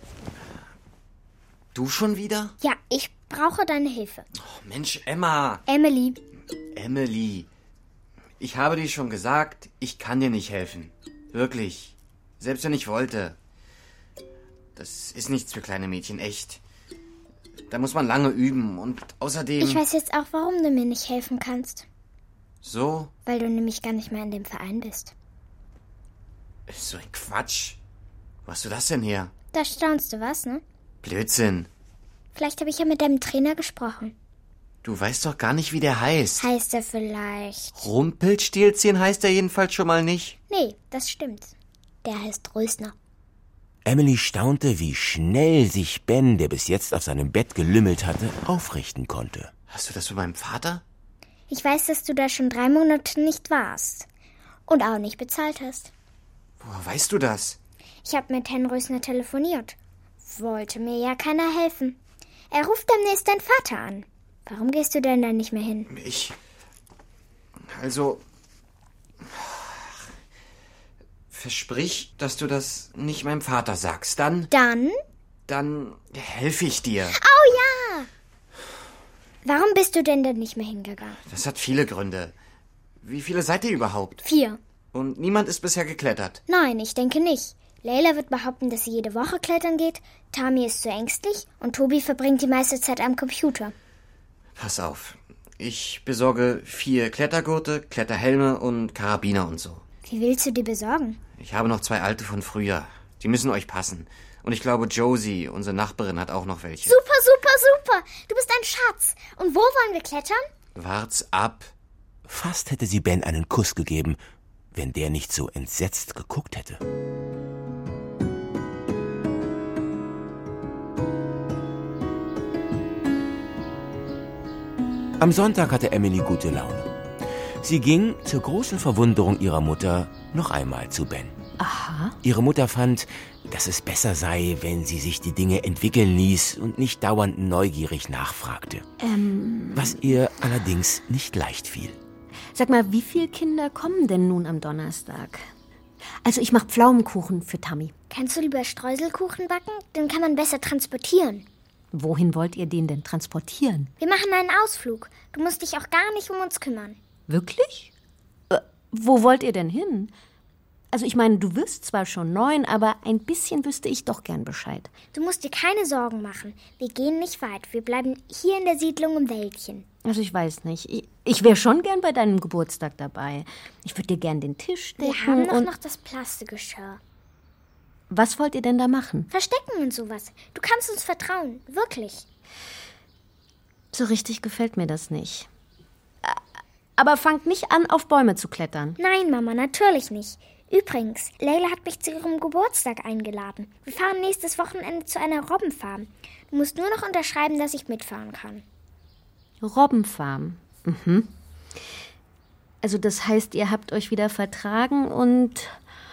Speaker 8: Du schon wieder?
Speaker 2: Ja, ich brauche deine Hilfe.
Speaker 8: Oh, Mensch, Emma.
Speaker 2: Emily.
Speaker 8: Emily, ich habe dir schon gesagt, ich kann dir nicht helfen. Wirklich. Selbst wenn ich wollte. Das ist nichts für kleine Mädchen, echt. Da muss man lange üben und außerdem...
Speaker 2: Ich weiß jetzt auch, warum du mir nicht helfen kannst.
Speaker 8: So?
Speaker 2: Weil du nämlich gar nicht mehr in dem Verein bist.
Speaker 8: So ein Quatsch. Wo hast du das denn her?
Speaker 2: Da staunst du was, ne?
Speaker 8: Blödsinn.
Speaker 2: Vielleicht habe ich ja mit deinem Trainer gesprochen.
Speaker 8: Du weißt doch gar nicht, wie der heißt.
Speaker 2: Heißt er vielleicht?
Speaker 8: Rumpelstilzchen heißt er jedenfalls schon mal nicht.
Speaker 2: Nee, das stimmt. Der heißt Rösner.
Speaker 5: Emily staunte, wie schnell sich Ben, der bis jetzt auf seinem Bett gelümmelt hatte, aufrichten konnte.
Speaker 8: Hast du das von meinem Vater?
Speaker 2: Ich weiß, dass du da schon 3 Monate nicht warst. Und auch nicht bezahlt hast.
Speaker 8: Woher weißt du das?
Speaker 2: Ich habe mit Herrn Rösner telefoniert. Wollte mir ja keiner helfen. Er ruft demnächst deinen Vater an. Warum gehst du denn da nicht mehr hin?
Speaker 8: Versprich, dass du das nicht meinem Vater sagst. Dann helfe ich dir.
Speaker 2: Oh ja! Warum bist du denn nicht mehr hingegangen?
Speaker 8: Das hat viele Gründe. Wie viele seid ihr überhaupt?
Speaker 2: 4.
Speaker 8: Und niemand ist bisher geklettert?
Speaker 2: Nein, ich denke nicht. Leila wird behaupten, dass sie jede Woche klettern geht. Tami ist zu ängstlich und Tobi verbringt die meiste Zeit am Computer.
Speaker 8: Pass auf. Ich besorge 4 Klettergurte, Kletterhelme und Karabiner und so.
Speaker 2: Wie willst du die besorgen?
Speaker 8: Ich habe noch 2 alte von früher. Die müssen euch passen. Und ich glaube, Josie, unsere Nachbarin, hat auch noch welche.
Speaker 2: Super, super, super. Du bist ein Schatz. Und wo wollen wir klettern?
Speaker 8: Wart's ab.
Speaker 5: Fast hätte sie Ben einen Kuss gegeben, wenn der nicht so entsetzt geguckt hätte. Am Sonntag hatte Emily gute Laune. Sie ging, zur großen Verwunderung ihrer Mutter, noch einmal zu Ben.
Speaker 1: Aha.
Speaker 5: Ihre Mutter fand, dass es besser sei, wenn sie sich die Dinge entwickeln ließ und nicht dauernd neugierig nachfragte. Was ihr allerdings nicht leicht fiel.
Speaker 4: Sag mal, wie viele Kinder kommen denn nun am Donnerstag? Also ich mache Pflaumenkuchen für Tami.
Speaker 2: Kannst du lieber Streuselkuchen backen? Den kann man besser transportieren.
Speaker 4: Wohin wollt ihr den denn transportieren?
Speaker 2: Wir machen einen Ausflug. Du musst dich auch gar nicht um uns kümmern.
Speaker 4: Wirklich? Wo wollt ihr denn hin? Also ich meine, du wirst zwar schon 9, aber ein bisschen wüsste ich doch gern Bescheid.
Speaker 2: Du musst dir keine Sorgen machen. Wir gehen nicht weit. Wir bleiben hier in der Siedlung im Wäldchen.
Speaker 4: Also ich weiß nicht. Ich wäre schon gern bei deinem Geburtstag dabei. Ich würde dir gern den Tisch decken.
Speaker 2: Wir haben noch das Plastikgeschirr.
Speaker 4: Was wollt ihr denn da machen?
Speaker 2: Verstecken und sowas. Du kannst uns vertrauen. Wirklich.
Speaker 4: So richtig gefällt mir das nicht. Aber fangt nicht an, auf Bäume zu klettern.
Speaker 2: Nein, Mama, natürlich nicht. Übrigens, Leila hat mich zu ihrem Geburtstag eingeladen. Wir fahren nächstes Wochenende zu einer Robbenfarm. Du musst nur noch unterschreiben, dass ich mitfahren kann.
Speaker 4: Robbenfarm. Mhm. Also das heißt, ihr habt euch wieder vertragen und...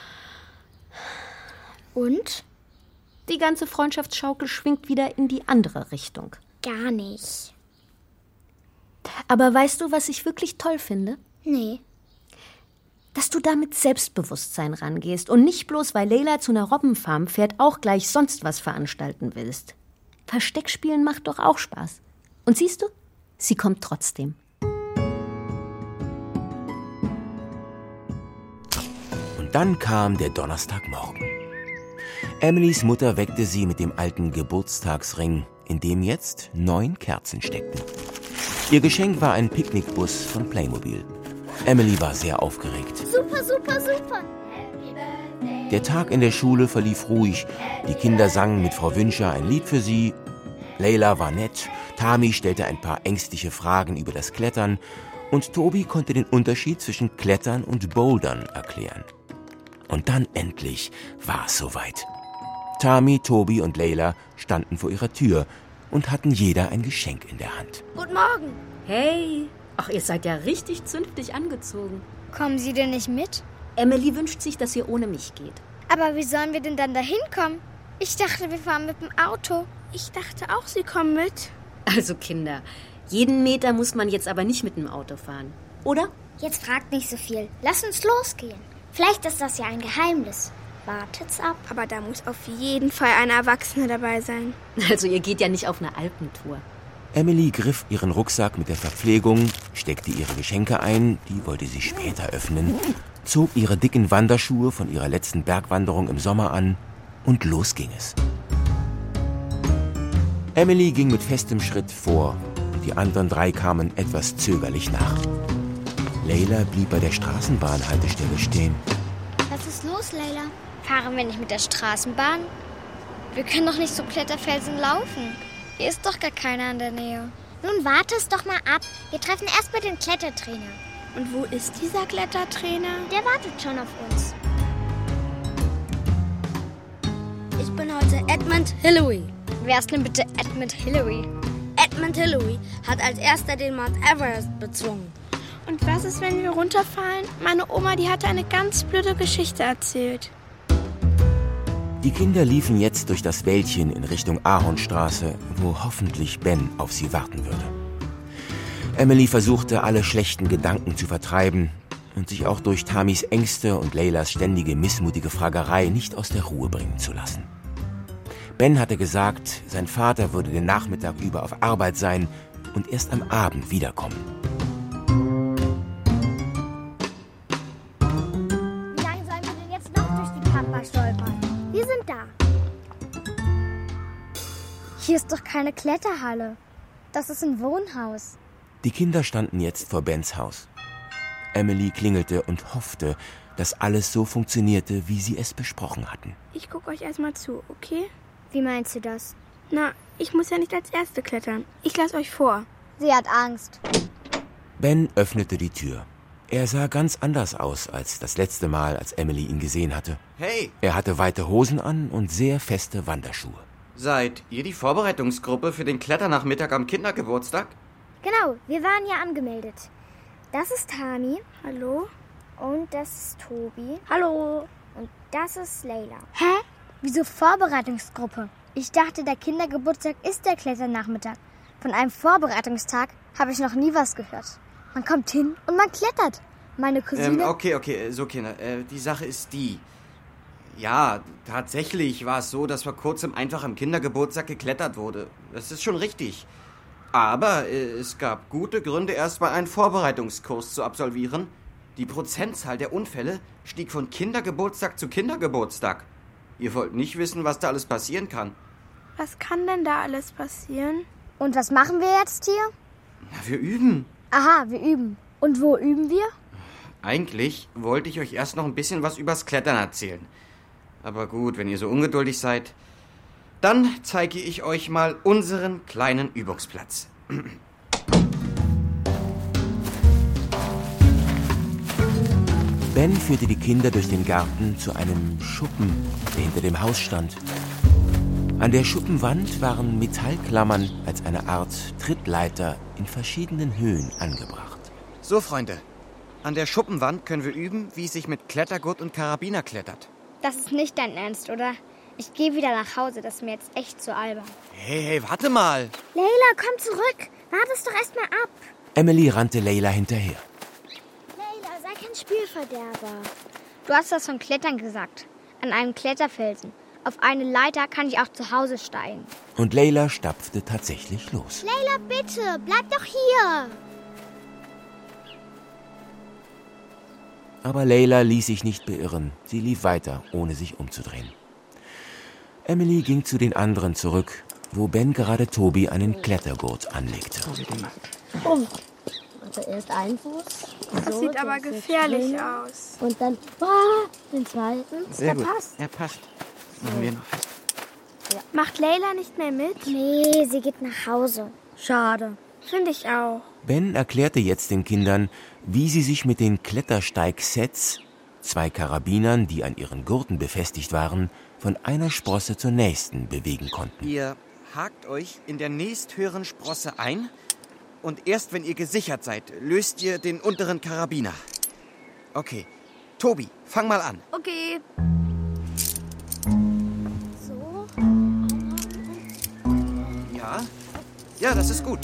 Speaker 2: Und?
Speaker 4: Die ganze Freundschaftsschaukel schwingt wieder in die andere Richtung.
Speaker 2: Gar nicht.
Speaker 4: Aber weißt du, was ich wirklich toll finde?
Speaker 2: Nee.
Speaker 4: Dass du da mit Selbstbewusstsein rangehst und nicht bloß, weil Leila zu einer Robbenfarm fährt, auch gleich sonst was veranstalten willst. Versteckspielen macht doch auch Spaß. Und siehst du, sie kommt trotzdem.
Speaker 5: Und dann kam der Donnerstagmorgen. Emilys Mutter weckte sie mit dem alten Geburtstagsring, in dem jetzt 9 Kerzen steckten. Ihr Geschenk war ein Picknickbus von Playmobil. Emily war sehr aufgeregt.
Speaker 2: Super, super, super.
Speaker 5: Der Tag in der Schule verlief ruhig. Die Kinder sangen mit Frau Wünscher ein Lied für sie. Leila war nett, Tami stellte ein paar ängstliche Fragen über das Klettern und Tobi konnte den Unterschied zwischen Klettern und Bouldern erklären. Und dann endlich war es soweit. Tami, Tobi und Leila standen vor ihrer Tür und hatten jeder ein Geschenk in der Hand.
Speaker 6: Guten Morgen.
Speaker 4: Hey, ach, ihr seid ja richtig zünftig angezogen.
Speaker 6: Kommen Sie denn nicht mit?
Speaker 4: Emily wünscht sich, dass ihr ohne mich geht.
Speaker 6: Aber wie sollen wir denn dann da hinkommen? Ich dachte, wir fahren mit dem Auto. Ich dachte auch, Sie kommen mit.
Speaker 4: Also Kinder, jeden Meter muss man jetzt aber nicht mit dem Auto fahren, oder?
Speaker 2: Jetzt fragt nicht so viel. Lass uns losgehen. Vielleicht ist das ja ein Geheimnis. Wartet's ab.
Speaker 6: Aber da muss auf jeden Fall eine Erwachsene dabei sein.
Speaker 4: Also ihr geht ja nicht auf eine Alpentour.
Speaker 5: Emily griff ihren Rucksack mit der Verpflegung, steckte ihre Geschenke ein, die wollte sie später öffnen, zog ihre dicken Wanderschuhe von ihrer letzten Bergwanderung im Sommer an und los ging es. Emily ging mit festem Schritt vor und die anderen 3 kamen etwas zögerlich nach. Leila blieb bei der Straßenbahnhaltestelle stehen.
Speaker 2: Was ist los, Leila?
Speaker 6: Fahren wir nicht mit der Straßenbahn? Wir können doch nicht zum Kletterfelsen laufen. Hier ist doch gar keiner in der Nähe.
Speaker 2: Nun warte es doch mal ab. Wir treffen erst mal den Klettertrainer.
Speaker 6: Und wo ist dieser Klettertrainer?
Speaker 2: Der wartet schon auf uns.
Speaker 10: Ich bin heute Edmund Hillary.
Speaker 6: Wer ist denn bitte Edmund Hillary?
Speaker 10: Edmund Hillary hat als erster den Mount Everest bezwungen.
Speaker 6: Und was ist, wenn wir runterfallen? Meine Oma, die hatte eine ganz blöde Geschichte erzählt.
Speaker 5: Die Kinder liefen jetzt durch das Wäldchen in Richtung Ahornstraße, wo hoffentlich Ben auf sie warten würde. Emily versuchte, alle schlechten Gedanken zu vertreiben und sich auch durch Tamis Ängste und Leylas ständige missmutige Fragerei nicht aus der Ruhe bringen zu lassen. Ben hatte gesagt, sein Vater würde den Nachmittag über auf Arbeit sein und erst am Abend wiederkommen.
Speaker 2: Wie lange sollen wir denn jetzt noch durch die Pampa stolpern? Wir sind da. Hier ist doch keine Kletterhalle. Das ist ein Wohnhaus.
Speaker 5: Die Kinder standen jetzt vor Bens Haus. Emily klingelte und hoffte, dass alles so funktionierte, wie sie es besprochen hatten.
Speaker 6: Ich gucke euch erstmal zu, okay?
Speaker 2: Wie meinst du das?
Speaker 6: Na, ich muss ja nicht als Erste klettern. Ich lasse euch vor.
Speaker 2: Sie hat Angst.
Speaker 5: Ben öffnete die Tür. Er sah ganz anders aus als das letzte Mal, als Emily ihn gesehen hatte.
Speaker 8: Hey,
Speaker 5: Er hatte weite Hosen an und sehr feste Wanderschuhe.
Speaker 8: seid ihr die Vorbereitungsgruppe für den Kletternachmittag am Kindergeburtstag?
Speaker 2: Genau, wir waren ja angemeldet. Das ist Tami.
Speaker 6: Hallo?
Speaker 2: Und das ist Tobi.
Speaker 6: Hallo?
Speaker 2: Und das ist Leyla.
Speaker 6: Hä?
Speaker 2: Wieso Vorbereitungsgruppe? Ich dachte, der Kindergeburtstag ist der Kletternachmittag. Von einem Vorbereitungstag habe ich noch nie was gehört. Man kommt hin und man klettert. Meine Cousine...
Speaker 8: Okay, so Kinder, die Sache ist die. Ja, tatsächlich war es so, dass vor kurzem einfach am Kindergeburtstag geklettert wurde. Das ist schon richtig. Aber es gab gute Gründe, erstmal einen Vorbereitungskurs zu absolvieren. Die Prozentzahl der Unfälle stieg von Kindergeburtstag zu Kindergeburtstag. Ihr wollt nicht wissen, was da alles passieren kann.
Speaker 6: Was kann denn da alles passieren?
Speaker 2: Und was machen wir jetzt hier?
Speaker 8: Na, wir üben.
Speaker 2: Aha, wir üben. Und wo üben wir?
Speaker 8: Eigentlich wollte ich euch erst noch ein bisschen was übers Klettern erzählen. Aber gut, wenn ihr so ungeduldig seid, dann zeige ich euch mal unseren kleinen Übungsplatz.
Speaker 5: Ben führte die Kinder durch den Garten zu einem Schuppen, der hinter dem Haus stand. An der Schuppenwand waren Metallklammern als eine Art Trittleiter in verschiedenen Höhen angebracht.
Speaker 8: So, Freunde, an der Schuppenwand können wir üben, wie es sich mit Klettergurt und Karabiner klettert.
Speaker 2: Das ist nicht dein Ernst, oder? Ich gehe wieder nach Hause, das ist mir jetzt echt zu albern.
Speaker 8: Hey, warte mal.
Speaker 2: Leyla, komm zurück. Warte es doch erst mal ab.
Speaker 5: Emily rannte Leyla hinterher.
Speaker 2: Leyla, sei kein Spielverderber. Du hast das von Klettern gesagt. An einem Kletterfelsen. Auf eine Leiter kann ich auch zu Hause steigen.
Speaker 5: Und Leyla stapfte tatsächlich los.
Speaker 2: Leyla, bitte, bleib doch hier.
Speaker 5: Aber Leyla ließ sich nicht beirren. Sie lief weiter, ohne sich umzudrehen. Emily ging zu den anderen zurück, wo Ben gerade Tobi einen Klettergurt anlegte.
Speaker 10: Also erst ein Fuß.
Speaker 6: Das sieht aber gefährlich aus.
Speaker 10: Und dann den zweiten.
Speaker 8: Sehr gut.
Speaker 10: Passt.
Speaker 8: Er passt. Machen wir noch fest.
Speaker 6: Macht Leyla nicht mehr mit?
Speaker 2: Nee, sie geht nach Hause.
Speaker 10: Schade.
Speaker 6: Finde ich auch.
Speaker 5: Ben erklärte jetzt den Kindern, wie sie sich mit den Klettersteigsets, 2 Karabinern, die an ihren Gurten befestigt waren, von einer Sprosse zur nächsten bewegen konnten.
Speaker 8: Ihr hakt euch in der nächsthöheren Sprosse ein und erst wenn ihr gesichert seid, löst ihr den unteren Karabiner. Okay, Tobi, fang mal an.
Speaker 6: Okay.
Speaker 2: So?
Speaker 8: Ja, das ist gut.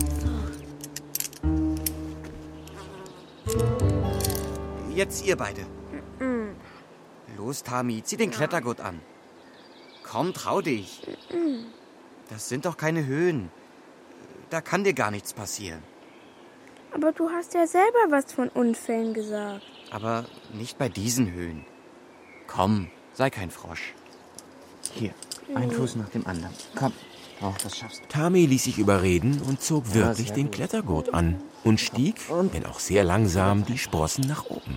Speaker 8: Jetzt ihr beide. Los, Tami, zieh den Klettergurt an. Komm, trau dich. Das sind doch keine Höhen. Da kann dir gar nichts passieren.
Speaker 6: Aber du hast ja selber was von Unfällen gesagt.
Speaker 8: Aber nicht bei diesen Höhen. Komm, sei kein Frosch. Hier, ein Fuß nach dem anderen. Komm, das schaffst du.
Speaker 5: Tami ließ sich überreden und zog wirklich
Speaker 8: sehr
Speaker 5: den
Speaker 8: gut.
Speaker 5: Klettergurt an und stieg, wenn auch sehr langsam, die Sprossen nach oben.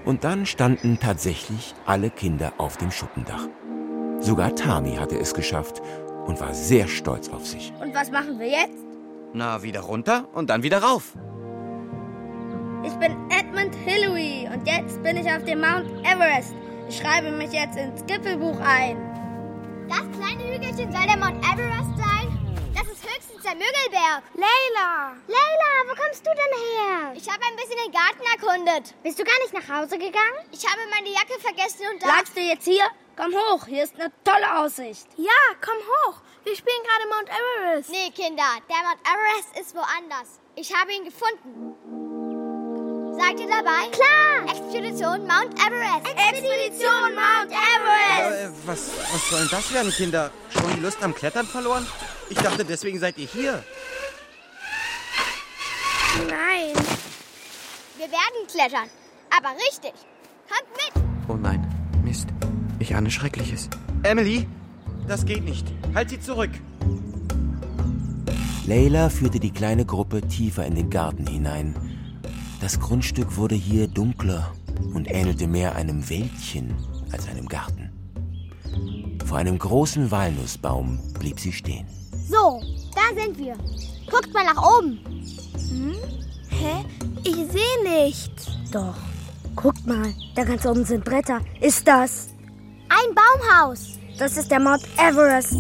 Speaker 5: Und dann standen tatsächlich alle Kinder auf dem Schuppendach. Sogar Tami hatte es geschafft und war sehr stolz auf sich.
Speaker 10: Und was machen wir jetzt?
Speaker 8: Na, wieder runter und dann wieder rauf.
Speaker 10: Ich bin Edmund Hillary und jetzt bin ich auf dem Mount Everest. Ich schreibe mich jetzt ins Gipfelbuch ein.
Speaker 6: Das kleine Hügelchen soll der Mount Everest sein? Das ist höchstens der Müggelberg.
Speaker 2: Leila, wo kommst du denn her?
Speaker 6: Ich habe ein bisschen den Garten erkundet.
Speaker 2: Bist du gar nicht nach Hause gegangen?
Speaker 6: Ich habe meine Jacke vergessen und
Speaker 10: Bleibst du jetzt hier? Komm hoch, hier ist eine tolle Aussicht.
Speaker 6: Ja, komm hoch. Wir spielen gerade Mount Everest. Nee, Kinder, der Mount Everest ist woanders. Ich habe ihn gefunden. Seid ihr dabei?
Speaker 2: Klar!
Speaker 6: Expedition Mount Everest.
Speaker 10: Expedition Mount Everest!
Speaker 8: Was soll denn das werden, Kinder? Schon die Lust am Klettern verloren? Ich dachte, deswegen seid ihr hier.
Speaker 6: Nein. Wir werden klettern. Aber richtig. Kommt mit.
Speaker 8: Oh nein, Mist. Ich ahne Schreckliches. Emily, das geht nicht. Halt sie zurück.
Speaker 5: Leila führte die kleine Gruppe tiefer in den Garten hinein. Das Grundstück wurde hier dunkler und ähnelte mehr einem Wäldchen als einem Garten. Vor einem großen Walnussbaum blieb sie stehen.
Speaker 6: So, da sind wir. Guckt mal nach oben. Hä? Ich sehe nichts.
Speaker 10: Doch, guckt mal, da ganz oben sind Bretter. Ist das?
Speaker 6: Ein Baumhaus.
Speaker 10: Das ist der Mount Everest.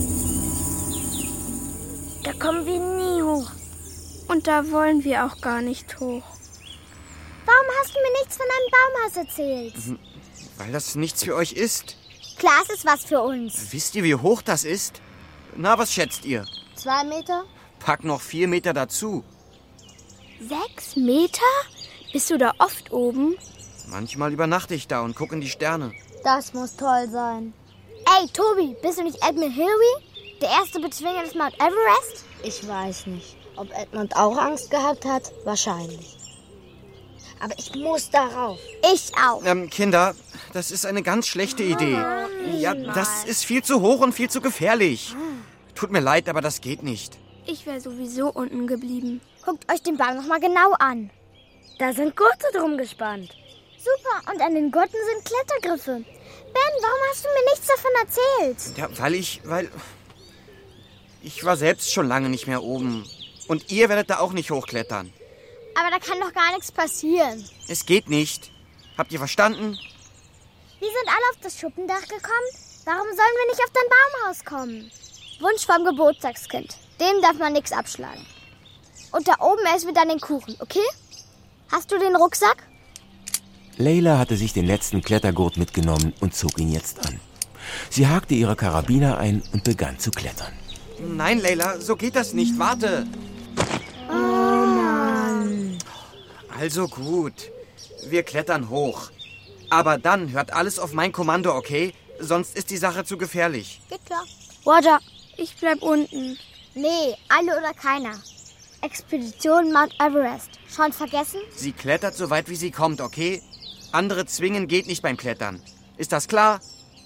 Speaker 10: Da kommen wir nie hoch.
Speaker 6: Und da wollen wir auch gar nicht hoch.
Speaker 2: Warum hast du mir nichts von einem Baumhaus erzählt?
Speaker 8: Weil das nichts für euch ist.
Speaker 6: Klar, es ist was für uns.
Speaker 8: Wisst ihr, wie hoch das ist? Na, was schätzt ihr?
Speaker 6: 2 Meter?
Speaker 8: Pack noch 4 Meter dazu.
Speaker 6: 6 Meter? Bist du da oft oben?
Speaker 8: Manchmal übernachte ich da und gucke in die Sterne.
Speaker 6: Das muss toll sein. Ey, Tobi, bist du nicht Edmund Hillary? Der erste Bezwinger des Mount Everest?
Speaker 10: Ich weiß nicht, ob Edmund auch Angst gehabt hat. Wahrscheinlich. Aber ich muss darauf.
Speaker 6: Ich auch.
Speaker 8: Kinder, das ist eine ganz schlechte Idee. Ja, das ist viel zu hoch und viel zu gefährlich. Tut mir leid, aber das geht nicht.
Speaker 6: Ich wäre sowieso unten geblieben. Guckt euch den Baum noch mal genau an.
Speaker 10: Da sind Gurte drum gespannt.
Speaker 2: Super, und an den Gurten sind Klettergriffe. Ben, warum hast du mir nichts davon erzählt?
Speaker 8: Ja, weil ich war selbst schon lange nicht mehr oben. Und ihr werdet da auch nicht hochklettern.
Speaker 6: Aber da kann doch gar nichts passieren.
Speaker 8: Es geht nicht. Habt ihr verstanden?
Speaker 2: Wir sind alle auf das Schuppendach gekommen. Warum sollen wir nicht auf dein Baumhaus kommen?
Speaker 6: Wunsch vom Geburtstagskind. Dem darf man nichts abschlagen. Und da oben essen wir dann den Kuchen, okay? Hast du den Rucksack?
Speaker 5: Leila hatte sich den letzten Klettergurt mitgenommen und zog ihn jetzt an. Sie hakte ihre Karabiner ein und begann zu klettern.
Speaker 8: Nein, Leila, so geht das nicht. Warte.
Speaker 10: Oh Mann.
Speaker 8: Also gut. Wir klettern hoch. Aber dann hört alles auf mein Kommando, okay? Sonst ist die Sache zu gefährlich.
Speaker 6: Geht klar.
Speaker 10: Roger.
Speaker 6: Ich bleib unten. Nee, alle oder keiner. Expedition Mount Everest. Schon vergessen?
Speaker 8: Sie klettert so weit, wie sie kommt, okay? Andere zwingen geht nicht beim Klettern. Ist das klar?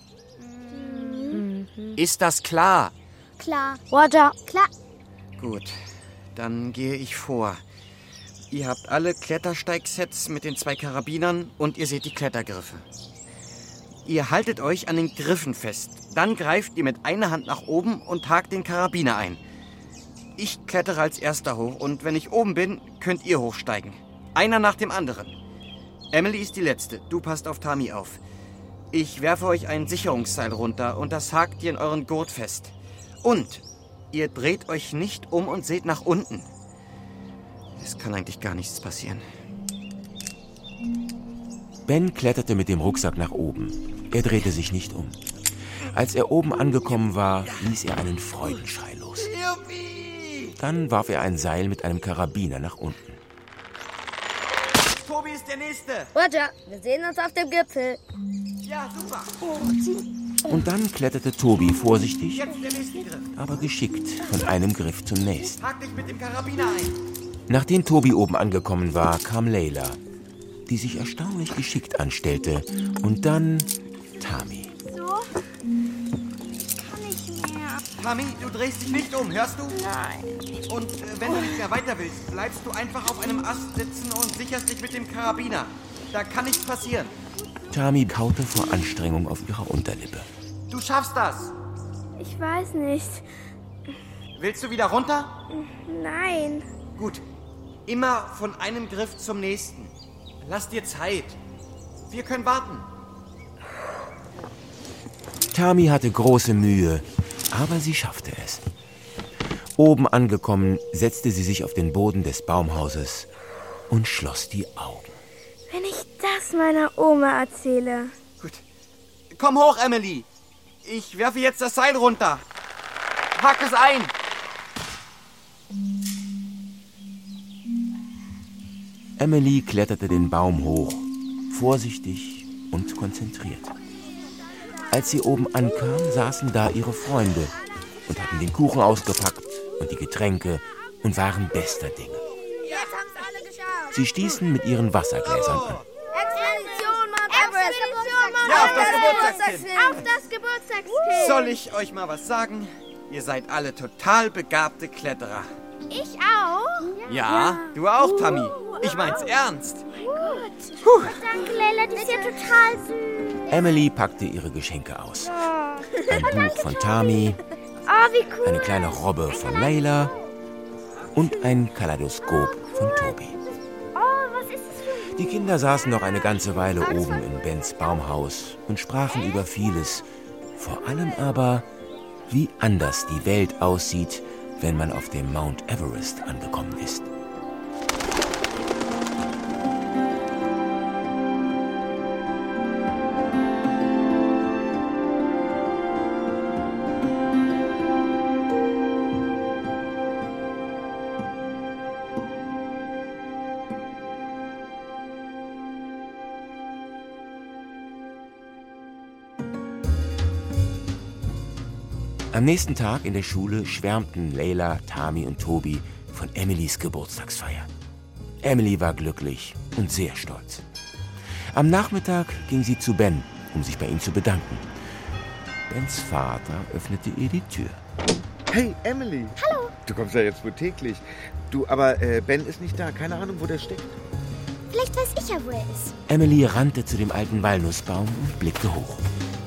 Speaker 8: Ist das klar?
Speaker 6: Klar.
Speaker 10: Roger.
Speaker 6: Klar.
Speaker 8: Gut, dann gehe ich vor. Ihr habt alle Klettersteigsets mit den 2 Karabinern und ihr seht die Klettergriffe. Ihr haltet euch an den Griffen fest. Dann greift ihr mit einer Hand nach oben und hakt den Karabiner ein. Ich klettere als erster hoch und wenn ich oben bin, könnt ihr hochsteigen. Einer nach dem anderen. Emily ist die Letzte. Du passt auf Tami auf. Ich werfe euch ein Sicherungsseil runter und das hakt ihr in euren Gurt fest. Und ihr dreht euch nicht um und seht nach unten. Es kann eigentlich gar nichts passieren.
Speaker 5: Ben kletterte mit dem Rucksack nach oben. Er drehte sich nicht um. Als er oben angekommen war, ließ er einen Freudenschrei los. Dann warf er ein Seil mit einem Karabiner nach unten.
Speaker 8: Tobi ist der Nächste.
Speaker 10: Roger, wir sehen uns auf dem Gipfel.
Speaker 8: Ja, super.
Speaker 5: Und dann kletterte Tobi vorsichtig,
Speaker 8: Jetzt der nächste Griff.
Speaker 5: aber geschickt von einem Griff zum nächsten.
Speaker 8: Hak dich mit dem Karabiner ein.
Speaker 5: Nachdem Tobi oben angekommen war, kam Leila, die sich erstaunlich geschickt anstellte. Und dann Tami.
Speaker 6: So? Ich kann nicht mehr.
Speaker 8: Tammy, du drehst dich nicht um, hörst du?
Speaker 10: Nein.
Speaker 8: Und wenn du nicht mehr weiter willst, bleibst du einfach auf einem Ast sitzen und sicherst dich mit dem Karabiner. Da kann nichts passieren.
Speaker 5: Tami kaute vor Anstrengung auf ihrer Unterlippe.
Speaker 8: Du schaffst das.
Speaker 10: Ich weiß nicht.
Speaker 8: Willst du wieder runter?
Speaker 10: Nein.
Speaker 8: Gut. Immer von einem Griff zum nächsten. Lass dir Zeit. Wir können warten.
Speaker 5: Tami hatte große Mühe, aber sie schaffte es. Oben angekommen, setzte sie sich auf den Boden des Baumhauses und schloss die Augen.
Speaker 10: Wenn ich das meiner Oma erzähle.
Speaker 8: Gut. Komm hoch, Emily. Ich werfe jetzt das Seil runter. Hack es ein.
Speaker 5: Emily kletterte den Baum hoch, vorsichtig und konzentriert. Als sie oben ankam, saßen da ihre Freunde und hatten den Kuchen ausgepackt und die Getränke und waren bester Dinge.
Speaker 10: Jetzt haben's alle geschafft.
Speaker 5: Sie stießen mit ihren Wassergläsern an.
Speaker 10: Expedition Mount Everest.
Speaker 8: Ja, auf das Geburtstagskind.
Speaker 10: Auf das Geburtstagskind.
Speaker 8: Soll ich euch mal was sagen? Ihr seid alle total begabte Kletterer.
Speaker 10: Ich auch?
Speaker 8: Ja, du auch, Tammy. Ich mein's ernst.
Speaker 2: Danke, Leila, die ist ja total süß.
Speaker 5: Emily packte ihre Geschenke aus. Ein Buch von Tami,
Speaker 2: Oh, wie cool.
Speaker 5: eine kleine Robbe von Leila und ein Kaleidoskop von Tobi.
Speaker 2: Oh, was ist das für ein...
Speaker 5: Die Kinder saßen noch eine ganze Weile oben in Bens Baumhaus und sprachen über vieles. Vor allem aber, wie anders die Welt aussieht, wenn man auf dem Mount Everest angekommen ist. Am nächsten Tag in der Schule schwärmten Leila, Tami und Tobi von Emilys Geburtstagsfeier. Emily war glücklich und sehr stolz. Am Nachmittag ging sie zu Ben, um sich bei ihm zu bedanken. Bens Vater öffnete ihr die Tür.
Speaker 7: Hey, Emily.
Speaker 2: Hallo.
Speaker 7: Du kommst ja jetzt wohl täglich. Du, aber Ben ist nicht da. Keine Ahnung, wo der steckt.
Speaker 2: Vielleicht weiß ich ja, wo er ist.
Speaker 5: Emily rannte zu dem alten Walnussbaum und blickte hoch.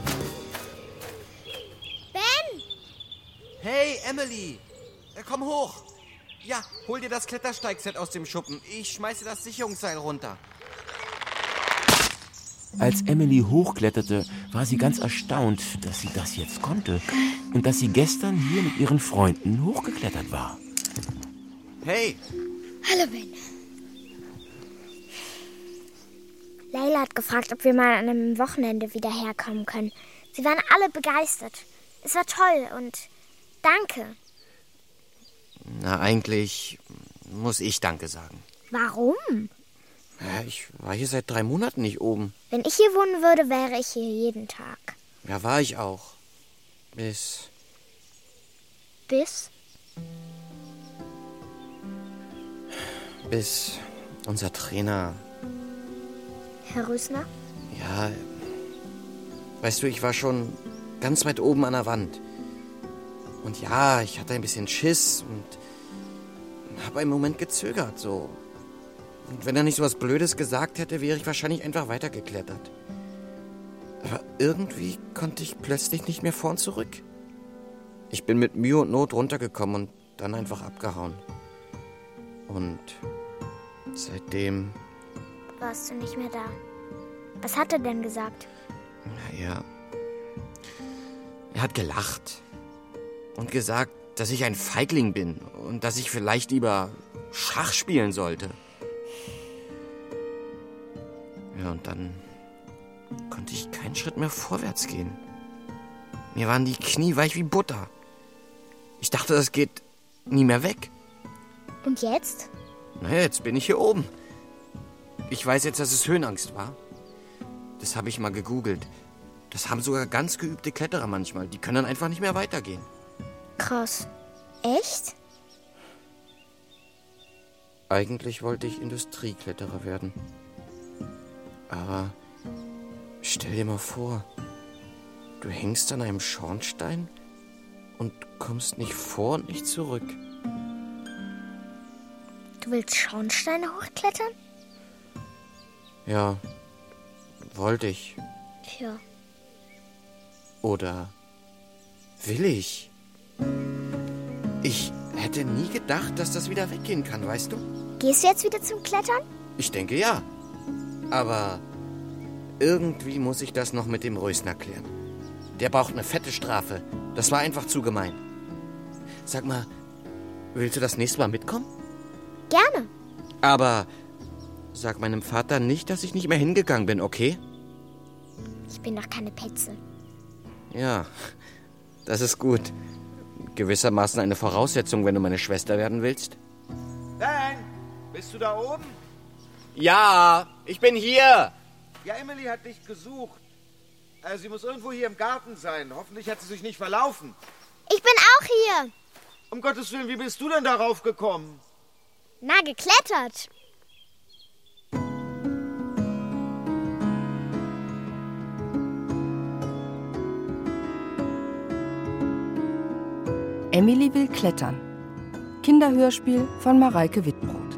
Speaker 8: Hey, Emily. Komm hoch. Ja, hol dir das Klettersteigset aus dem Schuppen. Ich schmeiße das Sicherungsseil runter.
Speaker 5: Als Emily hochkletterte, war sie ganz erstaunt, dass sie das jetzt konnte und dass sie gestern hier mit ihren Freunden hochgeklettert war.
Speaker 8: Hey.
Speaker 2: Hallo, Ben. Leila hat gefragt, ob wir mal an einem Wochenende wieder herkommen können. Sie waren alle begeistert. Es war toll und danke.
Speaker 8: Na, eigentlich muss ich Danke sagen.
Speaker 2: Warum?
Speaker 8: Ja, ich war hier seit 3 Monaten nicht oben.
Speaker 2: Wenn ich hier wohnen würde, wäre ich hier jeden Tag.
Speaker 8: Ja, war ich auch. Bis unser Trainer...
Speaker 2: Herr Rösner?
Speaker 8: Ja, weißt du, ich war schon ganz weit oben an der Wand. Und ja, ich hatte ein bisschen Schiss und habe einen Moment gezögert, so. Und wenn er nicht so was Blödes gesagt hätte, wäre ich wahrscheinlich einfach weitergeklettert. Aber irgendwie konnte ich plötzlich nicht mehr vor und zurück. Ich bin mit Mühe und Not runtergekommen und dann einfach abgehauen. Und seitdem...
Speaker 2: Warst du nicht mehr da? Was hat er denn gesagt?
Speaker 8: Naja, er hat gelacht und gesagt, dass ich ein Feigling bin und dass ich vielleicht lieber Schach spielen sollte. Ja, und dann konnte ich keinen Schritt mehr vorwärts gehen. Mir waren die Knie weich wie Butter. Ich dachte, das geht nie mehr weg.
Speaker 2: Und jetzt?
Speaker 8: Naja, jetzt bin ich hier oben. Ich weiß jetzt, dass es Höhenangst war. Das habe ich mal gegoogelt. Das haben sogar ganz geübte Kletterer manchmal. Die können dann einfach nicht mehr weitergehen.
Speaker 2: Krass. Echt?
Speaker 8: Eigentlich wollte ich Industriekletterer werden. Aber stell dir mal vor, du hängst an einem Schornstein und kommst nicht vor und nicht zurück.
Speaker 2: Du willst Schornsteine hochklettern?
Speaker 8: Ja, wollte ich.
Speaker 2: Ja.
Speaker 8: Oder will ich? Ich hätte nie gedacht, dass das wieder weggehen kann, weißt du?
Speaker 2: Gehst du jetzt wieder zum Klettern?
Speaker 8: Ich denke ja. Aber irgendwie muss ich das noch mit dem Rösner klären. Der braucht eine fette Strafe. Das war einfach zu gemein. Sag mal, willst du das nächste Mal mitkommen?
Speaker 2: Gerne.
Speaker 8: Aber sag meinem Vater nicht, dass ich nicht mehr hingegangen bin, okay?
Speaker 2: Ich bin doch keine Petze.
Speaker 8: Ja, das ist gut. Gewissermaßen eine Voraussetzung, wenn du meine Schwester werden willst.
Speaker 11: Dan, bist du da oben?
Speaker 8: Ja, ich bin hier.
Speaker 11: Ja, Emily hat dich gesucht. Sie muss irgendwo hier im Garten sein. Hoffentlich hat sie sich nicht verlaufen.
Speaker 6: Ich bin auch hier.
Speaker 11: Um Gottes Willen, wie bist du denn darauf gekommen?
Speaker 6: Na, geklettert.
Speaker 3: Emily will klettern. Kinderhörspiel von Mareike Wittbrot.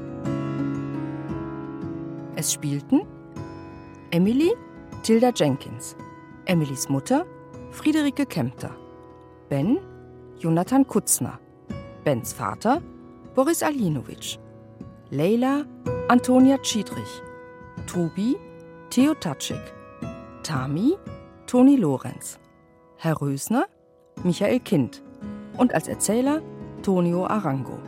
Speaker 3: Es spielten Emily, Tilda Jenkins. Emilys Mutter, Friederike Kempter. Ben, Jonathan Kutzner. Bens Vater, Boris Aljinovic. Leila, Antonia Schiedrich. Tobi, Theo Tatschik. Tami, Toni Lorenz. Herr Rösner, Michael Kind. Und als Erzähler Tonio Arango.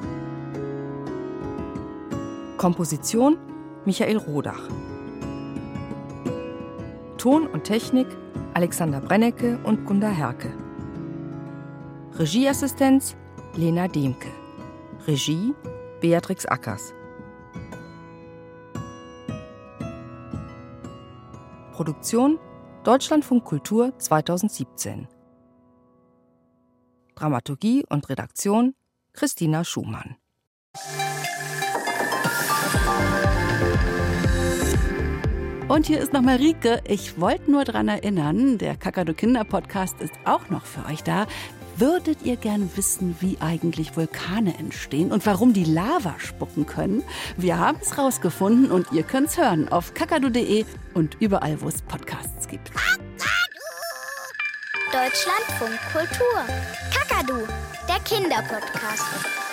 Speaker 3: Komposition Michael Rodach. Ton und Technik Alexander Brennecke und Gunda Herke. Regieassistenz Lena Demke. Regie Beatrix Ackers. Produktion Deutschlandfunk Kultur 2017. Dramaturgie und Redaktion Christina Schumann.
Speaker 1: Und hier ist nochmal Rike. Ich wollte nur daran erinnern, der Kakadu-Kinder-Podcast ist auch noch für euch da. Würdet ihr gern wissen, wie eigentlich Vulkane entstehen und warum die Lava spucken können? Wir haben es rausgefunden und ihr könnt es hören auf kakadu.de und überall, wo es Podcasts gibt.
Speaker 2: Deutschlandfunk Kultur. Kakadu, der Kinderpodcast.